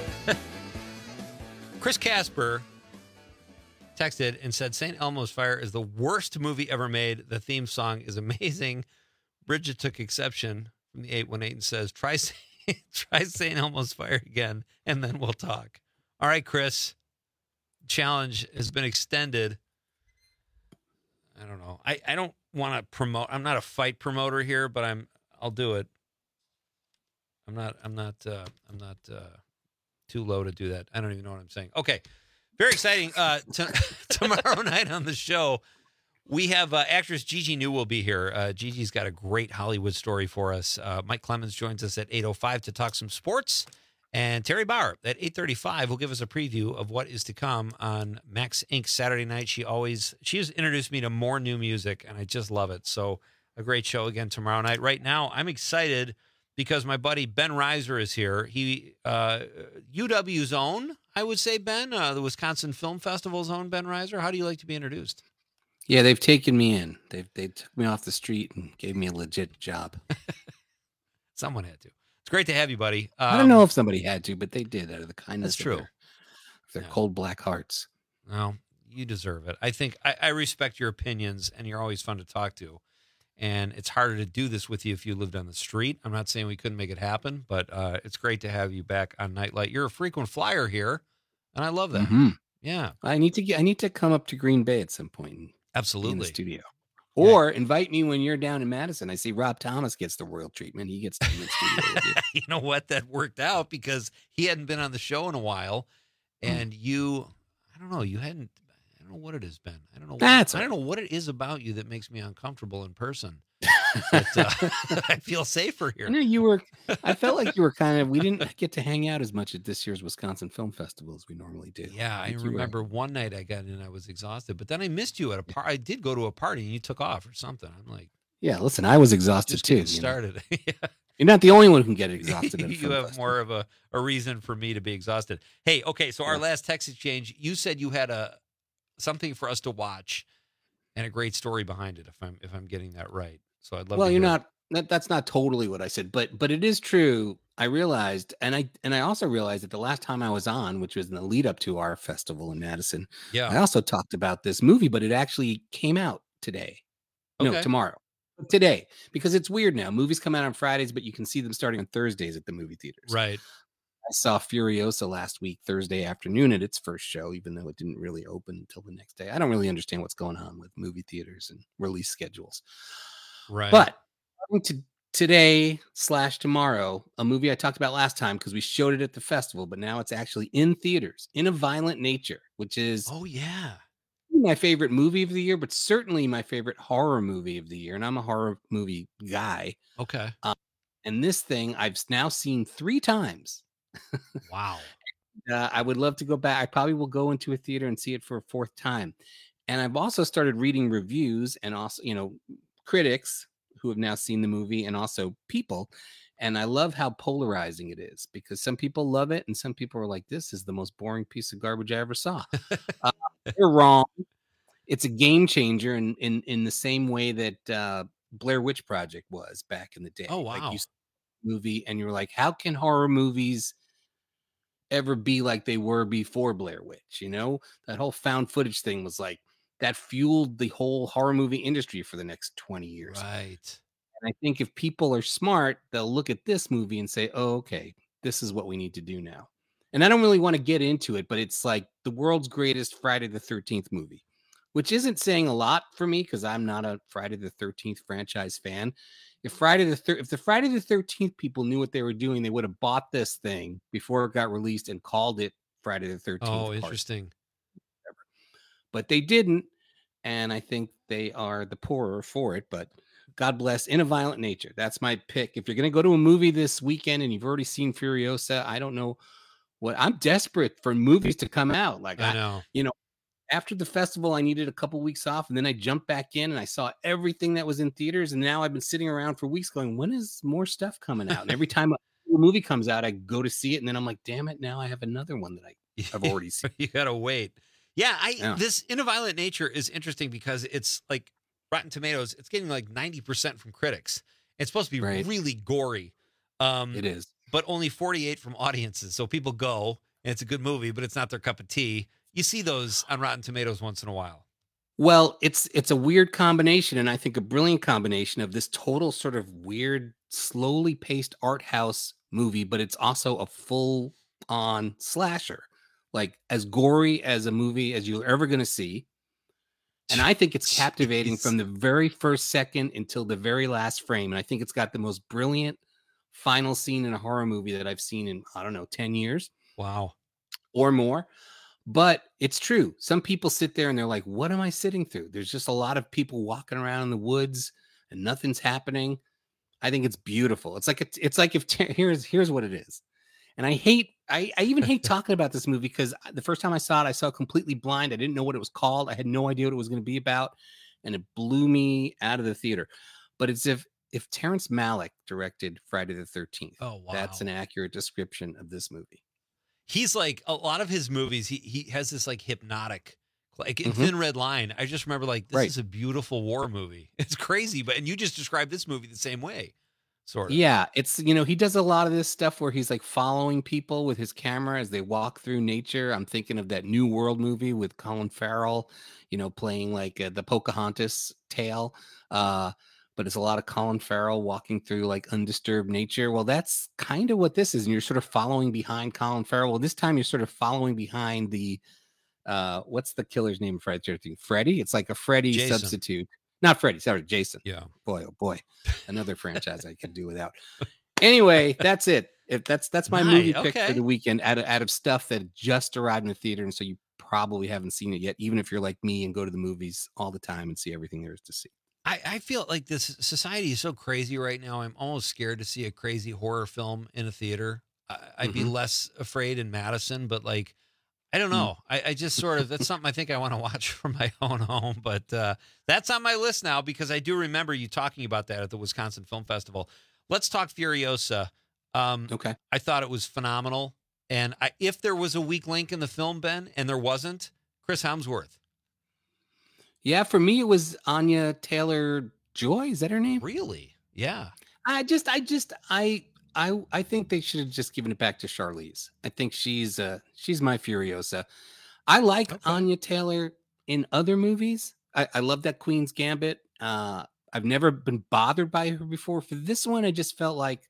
S20: Chris Casper texted and said, St. Elmo's Fire is the worst movie ever made. The theme song is amazing. Bridget took exception from the 818 and says, try St. Elmo's Fire again, and then we'll talk. All right, Chris. Challenge has been extended. I don't know. I don't want to promote. I'm not a fight promoter here, but I'll do it. I'm not too low to do that. I don't even know what I'm saying. Okay. Very exciting. Tomorrow night on the show, we have actress Gigi New will be here. Gigi's got a great Hollywood story for us. Mike Clemens joins us at 8:05 to talk some sports. And Terry Bauer at 8:35 will give us a preview of what is to come on Max Inc. Saturday night. She has introduced me to more new music, and I just love it. So a great show again tomorrow night. Right now, I'm excited because my buddy Ben Reiser is here. He UW's own, I would say, Ben, the Wisconsin Film Festival's own Ben Reiser. How do you like to be introduced?
S2: Yeah, they've taken me in. They took me off the street and gave me a legit job.
S20: Someone had to. It's great to have you, buddy.
S2: I don't know if somebody had to, but they did out of the kindness
S20: That's true.
S2: of their cold black hearts.
S20: Well, you deserve it. I think I respect your opinions, and you're always fun to talk to. And it's harder to do this with you if you lived on the street. I'm not saying we couldn't make it happen, but it's great to have you back on Nightlight. You're a frequent flyer here, and I love that.
S2: Mm-hmm.
S20: Yeah,
S2: I need to come up to Green Bay at some point. And
S20: absolutely,
S2: be in the studio. Or invite me when you're down in Madison. I see Rob Thomas gets the royal treatment. He gets to be in the studio with you.
S20: You know what? That worked out because he hadn't been on the show in a while, and I don't know, I don't know what it has been. I don't know. I don't know what it is about you that makes me uncomfortable in person. But, I feel safer here.
S2: I know I felt like you were we didn't get to hang out as much at this year's Wisconsin Film Festival as we normally do.
S20: Yeah, I remember one night I got in, I was exhausted, but then I missed you at a party. I did go to a party and you took off or something. I'm like,
S2: yeah, listen, I was exhausted too.
S20: Started. Yeah.
S2: You're not the only one who can get exhausted.
S20: You have more of a reason for me to be exhausted. Hey, okay, so our last text exchange, you said you had something for us to watch and a great story behind it, if I'm getting that right. So I'd love to hear
S2: that's not totally what I said, but it is true. I realized, and I also realized that the last time I was on, which was in the lead up to our festival in Madison, I also talked about this movie, but it actually came out today. Okay. No, tomorrow. Today, because it's weird now. Movies come out on Fridays, but you can see them starting on Thursdays at the movie theaters.
S20: Right.
S2: I saw Furiosa last week, Thursday afternoon at its first show, even though it didn't really open until the next day. I don't really understand what's going on with movie theaters and release schedules.
S20: Right.
S2: But today/tomorrow, a movie I talked about last time because we showed it at the festival, but now it's actually in theaters, In a Violent Nature, which is my favorite movie of the year, but certainly my favorite horror movie of the year. And I'm a horror movie guy.
S20: Okay.
S2: And this thing I've now seen 3 times.
S20: Wow.
S2: I would love to go back. I probably will go into a theater and see it for a 4th time. And I've also started reading reviews and also, critics who have now seen the movie and also people. And I love how polarizing it is because some people love it and some people are like, this is the most boring piece of garbage I ever saw. They're wrong. It's a game changer in the same way that Blair Witch Project was back in the day.
S20: Oh, wow.
S2: Like you saw the movie and you're like, how can horror movies ever be like they were before Blair Witch? That whole found footage thing was like, that fueled the whole horror movie industry for the next 20 years.
S20: Right.
S2: And I think if people are smart, they'll look at this movie and say, oh, okay, this is what we need to do now. And I don't really want to get into it, but it's like the world's greatest Friday the 13th movie, which isn't saying a lot for me because I'm not a Friday the 13th franchise fan. If the Friday the 13th people knew what they were doing, they would have bought this thing before it got released and called it Friday the 13th.
S20: Oh, interesting.
S2: But they didn't, and I think they are the poorer for it, but God bless In a Violent Nature. That's my pick. If you're going to go to a movie this weekend and you've already seen Furiosa, I don't know what I'm desperate for movies to come out. Like
S20: I know.
S2: After the festival, I needed a couple weeks off, and then I jumped back in and I saw everything that was in theaters. And now I've been sitting around for weeks going, when is more stuff coming out? And every time a movie comes out, I go to see it, and then I'm like, damn it, now I have another one that I've already seen.
S20: You gotta wait. Yeah, this In a Violent Nature is interesting because it's like Rotten Tomatoes, it's getting like 90% from critics. It's supposed to be really gory.
S2: It is.
S20: But only 48 from audiences. So people go, and it's a good movie, but it's not their cup of tea. You see those on Rotten Tomatoes once in a while.
S2: Well, it's a weird combination, and I think a brilliant combination of this total sort of weird, slowly paced art house movie, but it's also a full-on slasher, like as gory as a movie as you're ever going to see. And I think it's captivating from the very first second until the very last frame. And I think it's got the most brilliant final scene in a horror movie that I've seen in, 10 years.
S20: Wow.
S2: Or more. But it's true. Some people sit there and they're like, what am I sitting through? There's just a lot of people walking around in the woods and nothing's happening. I think it's beautiful. It's like here's what it is. And I even hate talking about this movie because the first time I saw it, I saw it completely blind. I didn't know what it was called. I had no idea what it was going to be about. And it blew me out of the theater. But it's if Terrence Malick directed Friday the 13th.
S20: Oh, wow.
S2: That's an accurate description of this movie.
S20: He's like, a lot of his movies, he has this like hypnotic, like in Thin Red Line. I just remember like, this is a beautiful war movie. It's crazy. And you just described this movie the same way, sort of.
S2: Yeah. It's, he does a lot of this stuff where he's like following people with his camera as they walk through nature. I'm thinking of that New World movie with Colin Farrell, playing like the Pocahontas tale. But it's a lot of Colin Farrell walking through like undisturbed nature. Well, that's kind of what this is. And you're sort of following behind Colin Farrell. Well, this time you're sort of following behind the, what's the killer's name of Friday the 13th? Freddy? It's like a Freddy substitute. Not Freddy, sorry, Jason.
S20: Yeah.
S2: Boy, oh boy. Another franchise I could do without. Anyway, that's it. If that's my movie pick for the weekend out of stuff that just arrived in the theater. And so you probably haven't seen it yet, even if you're like me and go to the movies all the time and see everything there is to see.
S20: I feel like this society is so crazy right now. I'm almost scared to see a crazy horror film in a theater. I'd be less afraid in Madison, but like, I don't know. I just sort of, that's something I think I want to watch from my own home, but that's on my list now because I do remember you talking about that at the Wisconsin Film Festival. Let's talk Furiosa.
S2: Okay.
S20: I thought it was phenomenal. And if there was a weak link in the film, Ben, and there wasn't, Chris Hemsworth.
S2: Yeah, for me, it was Anya Taylor-Joy. Is that her name?
S20: Really? Yeah.
S2: I think they should have just given it back to Charlize. I think she's my Furiosa. I like Anya Taylor in other movies. I love that Queen's Gambit. I've never been bothered by her before. For this one, I just felt like,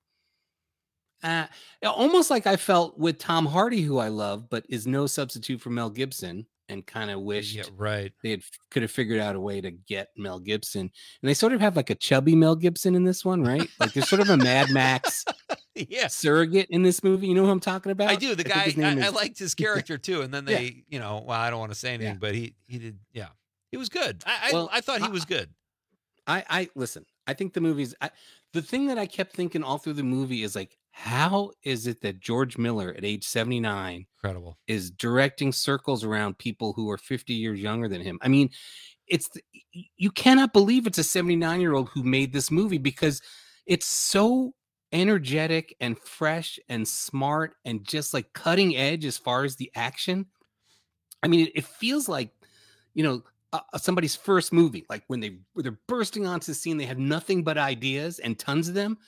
S2: almost like I felt with Tom Hardy, who I love, but is no substitute for Mel Gibson. And kind of wished they could have figured out a way to get Mel Gibson. And they sort of have like a chubby Mel Gibson in this one, right? Like there's sort of a Mad Max surrogate in this movie. You know who I'm talking about?
S20: I do. The guy, I liked his character too. And then they, I don't want to say anything, but he did. Yeah, he was good. I thought he was good.
S2: I listen, I think the movie's, the thing that I kept thinking all through the movie is like, how is it that George Miller at age 79
S20: incredible
S2: is directing circles around people who are 50 years younger than him? I mean, you cannot believe it's a 79-year-old who made this movie because it's so energetic and fresh and smart and just like cutting edge as far as the action. I mean, it feels like, somebody's first movie, like when they're bursting onto the scene, they have nothing but ideas and tons of them.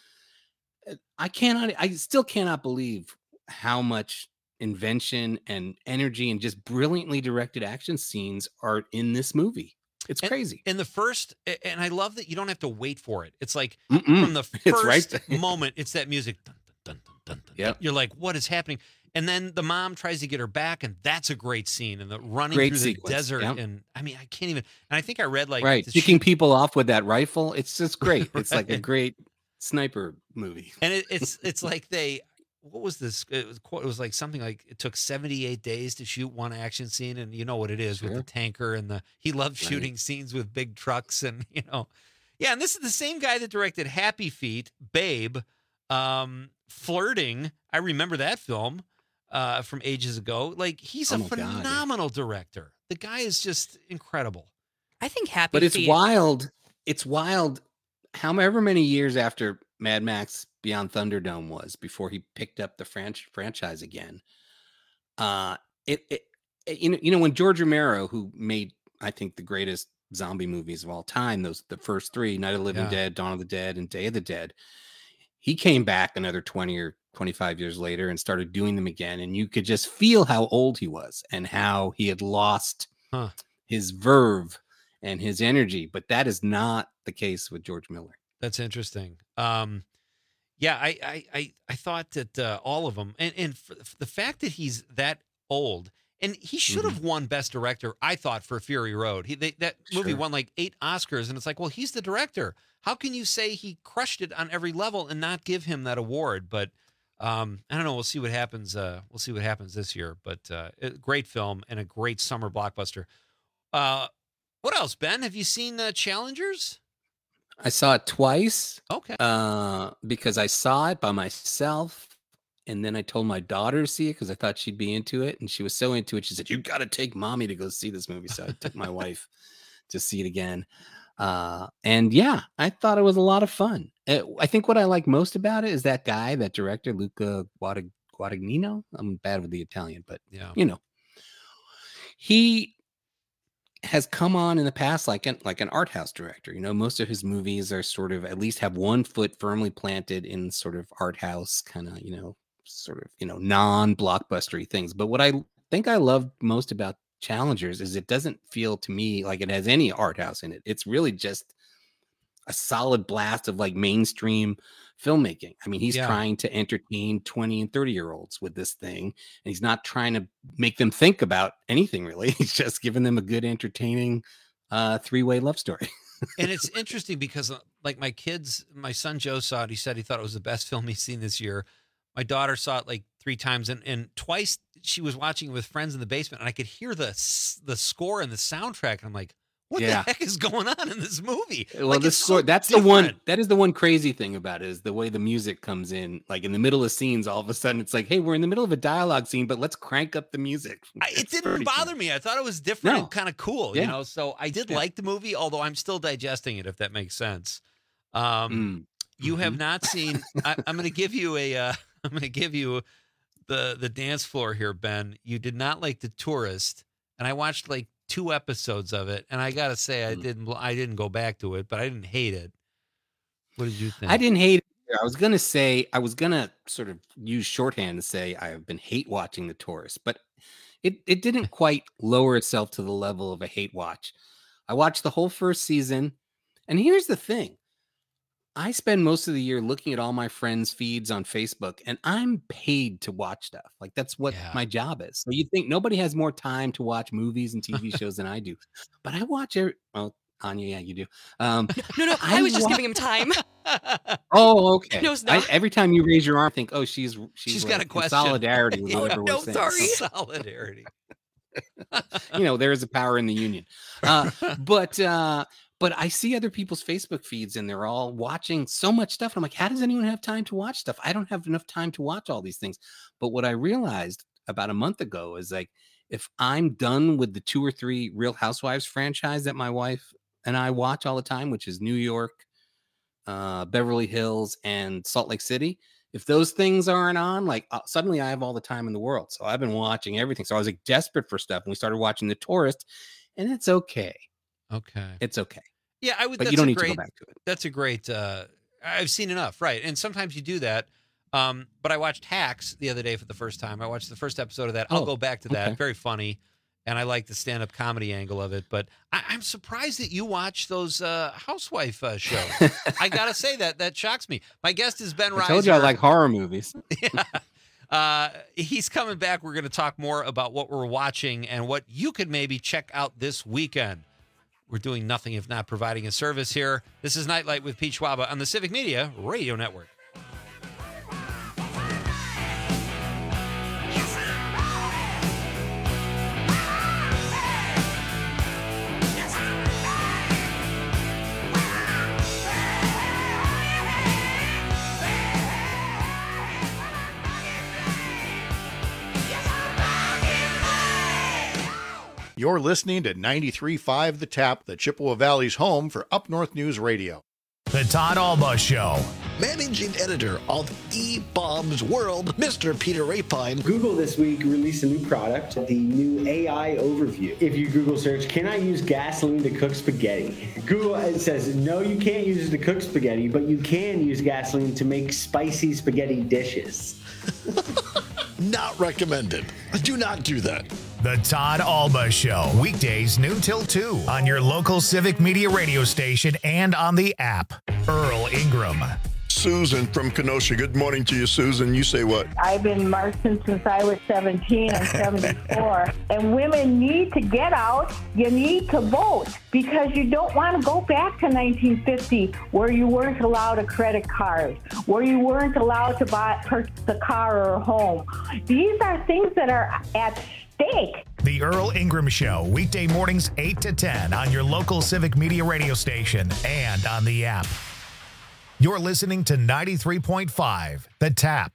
S2: I still cannot believe how much invention and energy and just brilliantly directed action scenes are in this movie. It's crazy.
S20: In the first, and I love that you don't have to wait for it. It's like from the first moment, it's that music. Dun, dun, dun, dun, dun, dun. You're like, what is happening? And then the mom tries to get her back, and that's a great scene. And the running through the desert, and I mean, I can't even. And I think I read like
S2: picking people off with that rifle. It's just great. It's like a great sniper movie.
S20: And it's like what was this? It was like something like it took 78 days to shoot one action scene, and you know what it is with the tanker and he loved shooting scenes with big trucks and and this is the same guy that directed Happy Feet, Babe, Flirting. I remember that film. from ages ago. Like, he's a phenomenal director. The guy is just incredible.
S18: I think Happy
S2: But it's
S18: Feet.
S2: wild. It's wild. However many years after Mad Max Beyond Thunderdome was before he picked up the franchise again. When George Romero, who made, I think, the greatest zombie movies of all time, the first three, Night of the Living Dead, Dawn of the Dead, and Day of the Dead, he came back another 20 or 25 years later and started doing them again. And you could just feel how old he was and how he had lost his verve and his energy. But that is not the case with George Miller.
S20: That's interesting. Yeah, I thought that all of them, and for the fact that he's that old, and he should have won Best Director, I thought, for Fury Road. That movie won like 8 Oscars, and it's like, well, he's the director. How can you say he crushed it on every level and not give him that award? But I don't know. We'll see what happens. We'll see what happens this year. But a great film and a great summer blockbuster. What else, Ben? Have you seen Challengers?
S2: I saw it twice.
S20: Okay.
S2: Because I saw it by myself, and then I told my daughter to see it because I thought she'd be into it, and she was so into it. She said, "You got to take mommy to go see this movie." So I took my wife to see it again. And yeah, I thought it was a lot of fun. I think what I like most about it is that guy, that director, Luca Guadagnino. I'm bad with the Italian, but he has come on in the past like an art house director. Most of his movies are sort of, at least have one foot firmly planted in sort of art house kind of, non-blockbustery things. But what I think I love most about Challengers is it doesn't feel to me like it has any art house in it. It's really just a solid blast of like mainstream filmmaking. I mean, he's trying to entertain 20 and 30-year-olds with this thing, and he's not trying to make them think about anything really. He's just giving them a good, entertaining three-way love story.
S20: And it's interesting because like my son Joe saw it. He said he thought it was the best film he's seen this year. My daughter saw it like 3 times, and twice she was watching it with friends in the basement, and I could hear the score and the soundtrack. And I'm like, what the heck is going on in this movie?
S2: Well,
S20: like,
S2: this score, that's different. That is the one crazy thing about it, is the way the music comes in, like in the middle of scenes, all of a sudden it's like, hey, we're in the middle of a dialogue scene, but let's crank up the music.
S20: It didn't bother me. I thought it was different and kind of cool, so I did like the movie, although I'm still digesting it, if that makes sense. You have not seen, I'm going to give you the dance floor here, Ben. You did not like The Tourist, and I watched like 2 episodes of it, and I gotta say I didn't go back to it, but I didn't hate it. What did you think?
S2: I didn't hate it. I was gonna sort of use shorthand to say I've been hate watching The Tourist, but it didn't quite lower itself to the level of a hate watch. I watched the whole first season, and here's the thing. I spend most of the year looking at all my friends' feeds on Facebook, and I'm paid to watch stuff. Like, that's what my job is. So you think nobody has more time to watch movies and TV shows than I do. But I watch well, Anya, yeah, you do.
S18: No, I was just giving him time.
S2: Oh, okay.
S18: No, it's not.
S2: Every time you raise your arm, I think, oh, she's
S20: got a question.
S2: Solidarity with whatever we're saying.
S18: Sorry.
S20: Solidarity.
S2: There is a power in the union. But I see other people's Facebook feeds, and they're all watching so much stuff. And I'm like, how does anyone have time to watch stuff? I don't have enough time to watch all these things. But what I realized about a month ago is, like, if I'm done with the 2 or 3 Real Housewives franchise that my wife and I watch all the time, which is New York, Beverly Hills, and Salt Lake City, if those things aren't on, like, suddenly I have all the time in the world. So I've been watching everything. So I was like desperate for stuff, and we started watching The Tourist, and it's okay.
S20: Okay.
S2: It's okay.
S20: Yeah, I would.
S2: But you don't need to go back to it.
S20: That's a great. I've seen enough, right? And sometimes you do that. But I watched Hacks the other day for the first time. I watched the first episode of that. I'll go back to that.
S2: Okay.
S20: Very funny, and I like the stand-up comedy angle of it. But I'm surprised that you watch those housewife shows. I gotta say that shocks me. My guest is Ben Reiser.
S2: I told you I like horror movies.
S20: Yeah. He's coming back. We're going to talk more about what we're watching and what you could maybe check out this weekend. We're doing nothing if not providing a service here. This is Nightlight with Pete Schwaba on the Civic Media Radio Network.
S9: You're listening to 93.5 The Tap, the Chippewa Valley's home for Up North News Radio.
S1: The Todd Alba Show.
S22: Managing editor of eBob's World, Mr. Peter Rapine.
S23: Google this week released a new product, the new AI overview. If you Google search, can I use gasoline to cook spaghetti? Google says, no, you can't use it to cook spaghetti, but you can use gasoline to make spicy spaghetti dishes.
S22: Not recommended. Do not do that.
S1: The Todd Alba Show. Weekdays noon till 2 on your local Civic Media radio station and on the app. Earl Ingram.
S5: Susan from Kenosha. Good morning to you, Susan. You say what?
S6: I've been marching since I was 17 and 74. And women need to get out. You need to vote because you don't want to go back to 1950 where you weren't allowed a credit card, where you weren't allowed to purchase a car or a home. These are things that are at stake.
S1: The Earl Ingram Show, weekday mornings 8 to 10 on your local Civic Media radio station and on the app. You're listening to 93.5, The Tap.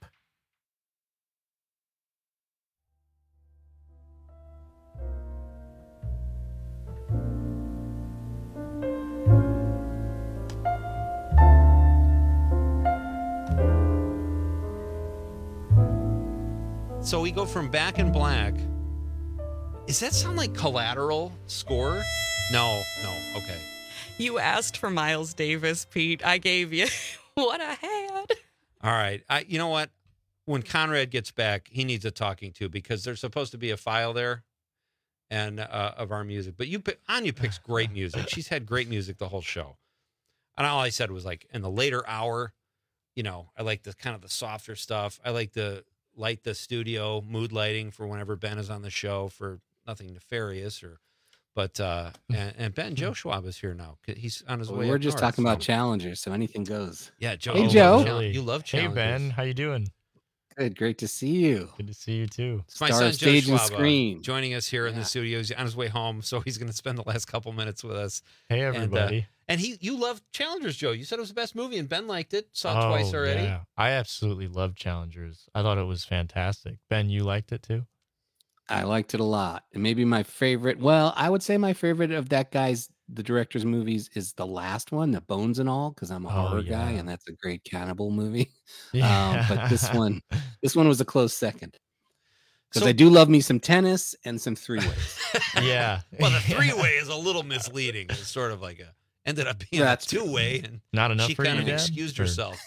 S20: So we go from Back in Black. Does that sound like Collateral score? No, okay.
S18: You asked for Miles Davis, Pete. I gave you what I had.
S20: All right. You know what? When Conrad gets back, he needs a talking to because there's supposed to be a file there and of our music. But Anya picks great music. She's had great music the whole show. And all I said was like in the later hour, I like the kind of the softer stuff. I like the light the studio mood lighting for whenever Ben is on the show for nothing nefarious but and Ben Joe Schwab is here now. He's on his way.
S2: We're just talking about challengers, so anything goes.
S20: Yeah, Joe.
S2: Hey, Joe.
S20: You love challengers.
S10: Hey, Ben. How you doing?
S2: Good. Great to see you.
S10: Good to see you, too.
S20: It's my son,
S2: stage
S20: Joe
S2: and
S20: Schwab,
S2: screen.
S20: joining us here in the studio. He's on his way home, so he's going to spend the last couple minutes with us.
S10: Hey, everybody.
S20: And you love Challengers, Joe. You said it was the best movie, and Ben liked it. Saw it twice already.
S10: Yeah. I absolutely love Challengers. I thought it was fantastic. Ben, you liked it, too?
S2: I liked it a lot. And maybe my favorite, well, I would say my favorite of the director's movies is the last one, The Bones and All, because I'm a horror guy, and that's a great cannibal movie.
S10: Yeah.
S2: But this one was a close second. Because I do love me some tennis and some three-ways.
S10: Yeah.
S20: Well, the three-way is a little misleading. It's sort of like ended up being a two-way, and
S10: not enough
S20: she
S10: for
S20: kind
S10: you,
S20: of
S10: Dad?
S20: excused herself.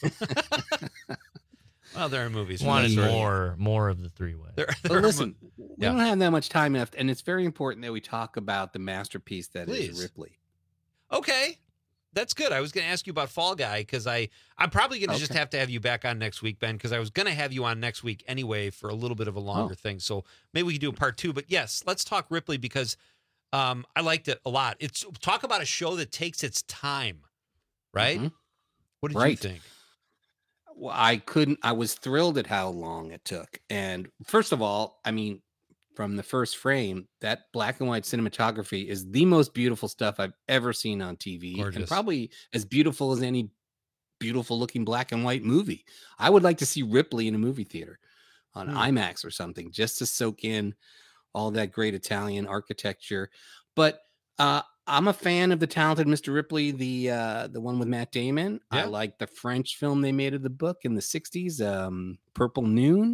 S20: Well, there are movies.
S10: Wanted more of the three-way.
S2: But listen, we don't have that much time left, and it's very important that we talk about the masterpiece that is Ripley.
S20: Okay, that's good. I was going to ask you about Fall Guy because I'm probably going to just have to have you back on next week, Ben, because I was going to have you on next week anyway for a little bit of a longer thing. So maybe we can do a part 2. But yes, let's talk Ripley because I liked it a lot. It's talk about a show that takes its time, right?
S2: Mm-hmm.
S20: What did you think?
S2: Well, I was thrilled at how long it took. And first of all, I mean, from the first frame, that black and white cinematography is the most beautiful stuff I've ever seen on TV.
S20: Gorgeous.
S2: And probably as beautiful as any beautiful looking black and white movie. I would like to see Ripley in a movie theater on IMAX or something just to soak in all that great Italian architecture. But I'm a fan of the Talented Mr. Ripley, the one with Matt Damon. I like the French film they made of the book in the 60s, Purple Noon.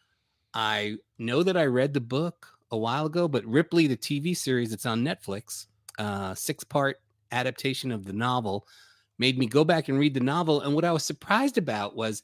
S2: I know that I read the book a while ago, but Ripley, the TV series, it's on Netflix, 6-part adaptation of the novel, made me go back and read the novel. And what I was surprised about was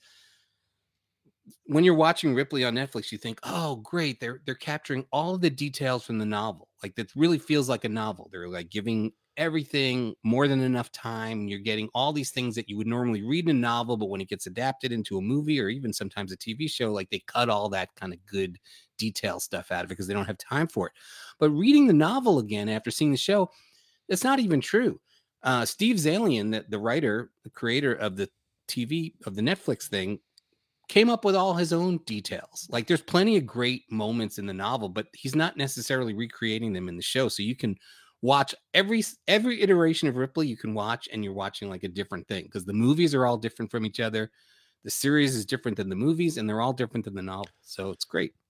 S2: when you're watching Ripley on Netflix, you think, oh, great, they're capturing all of the details from the novel. Like, that really feels like a novel. They're like giving everything more than enough time. You're getting all these things that you would normally read in a novel, but when it gets adapted into a movie or even sometimes a TV show, like they cut all that kind of good detail stuff out of it because they don't have time for it. But reading the novel again after seeing the show, it's not even true. Steve Zalian, the writer, the creator of the TV, of the Netflix thing, came up with all his own details. Like, there's plenty of great moments in the novel, but he's not necessarily recreating them in the show. So you can watch every iteration of Ripley you can watch, and you're watching like a different thing because the movies are all different from each other. The series is different than the movies, and they're all different than the novel. So it's great.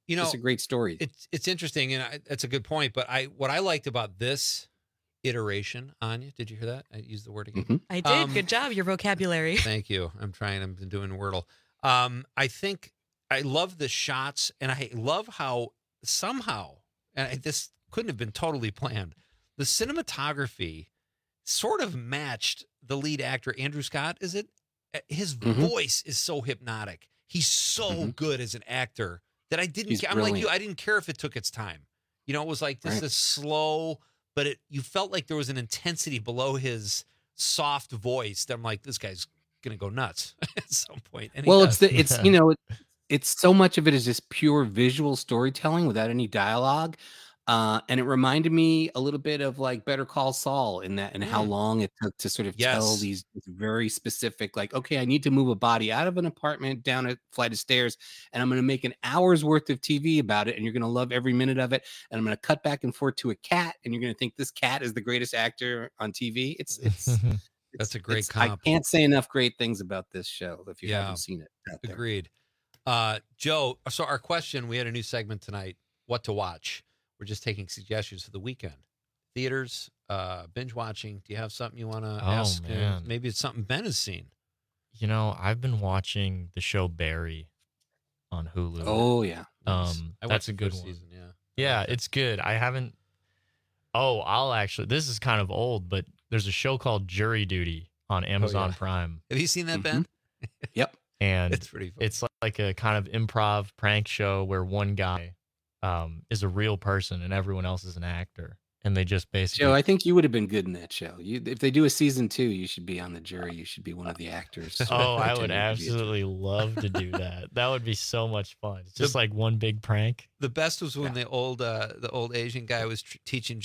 S2: It's a great story.
S20: It's interesting, and that's a good point. But what I liked about this iteration, Anya, did you hear that? I used the word again.
S2: Mm-hmm.
S18: I did. Good job. Your vocabulary.
S20: Thank you. I'm doing Wordle. I think I love the shots, and I love how somehow, and this couldn't have been totally planned, the cinematography sort of matched the lead actor, Andrew Scott, is it? His voice is so hypnotic. He's so good as an actor that I didn't care. I'm like you, I didn't care if it took its time. You know, it was like this is slow, but you felt like there was an intensity below his soft voice that I'm like, this guy's gonna go nuts at some point. And
S2: it's so much of it is just pure visual storytelling without any dialogue. And it reminded me a little bit of like Better Call Saul in that, and how long it took to sort of tell these very specific, like, okay, I need to move a body out of an apartment down a flight of stairs, and I'm going to make an hour's worth of TV about it, and you're going to love every minute of it. And I'm going to cut back and forth to a cat, and you're going to think this cat is the greatest actor on TV. It's
S20: that's a great comp.
S2: I can't say enough great things about this show if you haven't seen it.
S20: Agreed. Joe, so our question, we had a new segment tonight, what to watch. We're just taking suggestions for the weekend. Theaters, binge watching. Do you have something you want to ask?
S10: Man.
S20: Maybe it's something Ben has seen.
S10: You know, I've been watching the show Barry on Hulu.
S2: Oh, yeah.
S10: That's a good one.
S20: Season,
S10: yeah, it's good. I haven't. This is kind of old, but there's a show called Jury Duty on Amazon Prime.
S20: Have you seen that, Ben?
S2: Yep.
S10: And
S20: it's pretty fun.
S10: It's like a kind of improv prank show where one guy is a real person and everyone else is an actor, and they just basically.
S2: Joe, I think you would have been good in that show. If they do a season 2, you should be on the jury. You should be one of the actors.
S10: Oh, I would absolutely love to do that. That would be so much fun. It's just like one big prank.
S20: The best was when the old Asian guy was teaching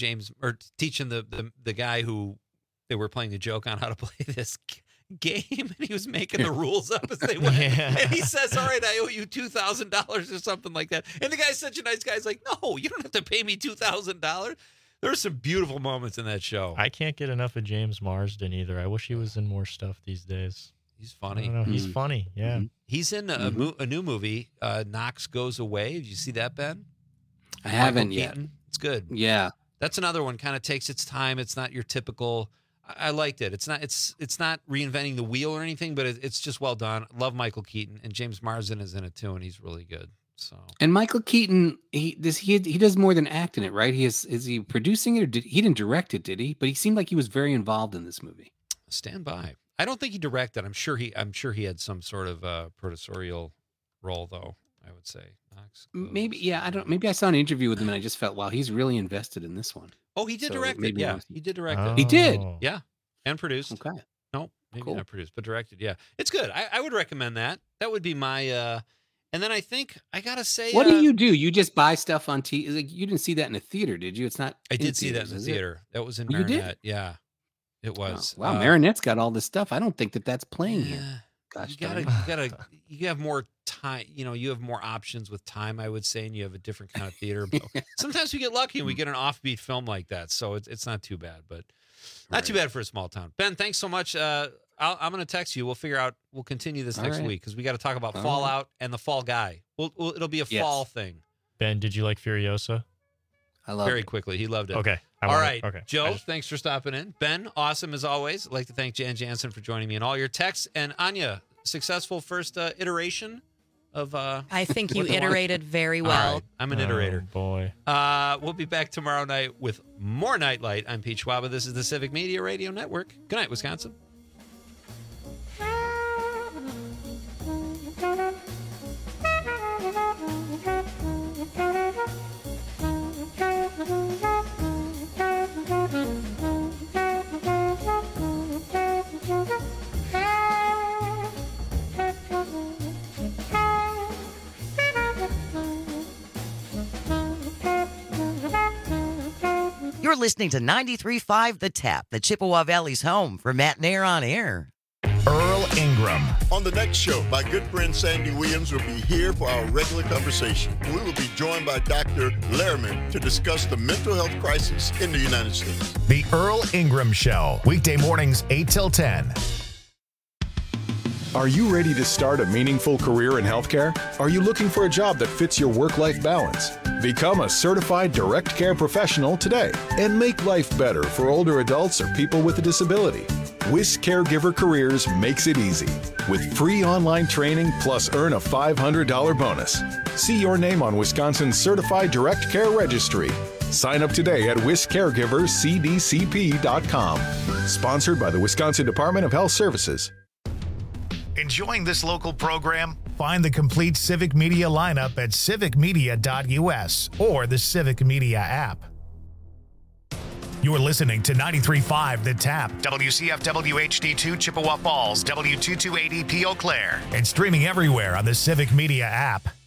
S20: the guy who they were playing the joke on how to play this game, and he was making the rules up as they went. And he says, all right, I owe you $2,000 or something like that. And the guy's such a nice guy. He's like, no, you don't have to pay me $2,000. There are some beautiful moments in that show.
S10: I can't get enough of James Marsden either. I wish he was in more stuff these days.
S20: He's funny.
S10: I don't know. He's funny. Yeah.
S20: He's in a new movie, Knox Goes Away. Did you see that, Ben?
S2: I haven't yet.
S20: It's good.
S2: Yeah.
S20: That's another one, kind of takes its time. It's not your typical. I liked it. It's not reinventing the wheel or anything, but it's just well done. Love Michael Keaton, and James Marsden is in it too, and he's really good. So. And
S2: Michael Keaton, he does more than act in it, right? Is he producing it, or he didn't direct it, did he? But he seemed like he was very involved in this movie.
S20: Stand by. I don't think he directed. I'm sure he had some sort of producerial role, though. I would say.
S2: Maybe, yeah. I don't. Maybe I saw an interview with him, and I just felt, wow, he's really invested in this one.
S20: Oh, he did direct it. Yeah, he did direct it.
S2: He did.
S20: Yeah, and produced.
S2: Okay.
S20: No, maybe not produced, but directed. Yeah, it's good. I would recommend that. That would be my. And then I think I gotta say,
S2: what do? You just buy stuff on TV? Like, you didn't see that in a theater, did you? It's not.
S20: I did see that in the theater. That was in Marinette. You did? Yeah, it was.
S2: Wow, Marinette's got all this stuff. I don't think that's playing here. Gosh,
S20: you have more time. You know, you have more options with time, I would say, and you have a different kind of theater. But sometimes we get lucky and we get an offbeat film like that, so it's not too bad, but not too bad for a small town. Ben, thanks so much. I'm going to text you. We'll figure out. We'll continue this next week because we got to talk about Fallout and the Fall Guy. It'll be a fall thing.
S10: Ben, did you like Furiosa?
S2: I loved
S20: very quickly. He loved it.
S10: Okay.
S20: All right. Okay. Joe, thanks for stopping in. Ben, awesome as always. I'd like to thank Jan Jansen for joining me and all your texts. And Anya, successful first iteration of.
S18: I think you iterated very well.
S20: Right. I'm an iterator.
S10: Boy.
S20: We'll be back tomorrow night with more Nightlight. I'm Pete Schwaba. This is the Civic Media Radio Network. Good night, Wisconsin.
S4: You're listening to 93.5 The Tap, the Chippewa Valley's home for Matt Nair on air.
S1: Earl Ingram.
S5: On the next show, my good friend Sandy Williams will be here for our regular conversation. We will be joined by Dr. Lehrman to discuss the mental health crisis in the United States.
S1: The Earl Ingram Show, weekday mornings 8 till 10.
S7: Are you ready to start a meaningful career in healthcare? Are you looking for a job that fits your work-life balance? Become a certified direct care professional today and make life better for older adults or people with a disability. WIS Caregiver Careers makes it easy with free online training plus earn a $500 bonus. See your name on Wisconsin's Certified Direct Care Registry. Sign up today at wiscaregivercdcp.com. Sponsored by the Wisconsin Department of Health Services.
S1: Enjoying this local program? Find the complete Civic Media lineup at civicmedia.us or the Civic Media app. You're listening to 93.5 The Tap, WCFW HD2 Chippewa Falls, W228EP Eau Claire, and streaming everywhere on the Civic Media app.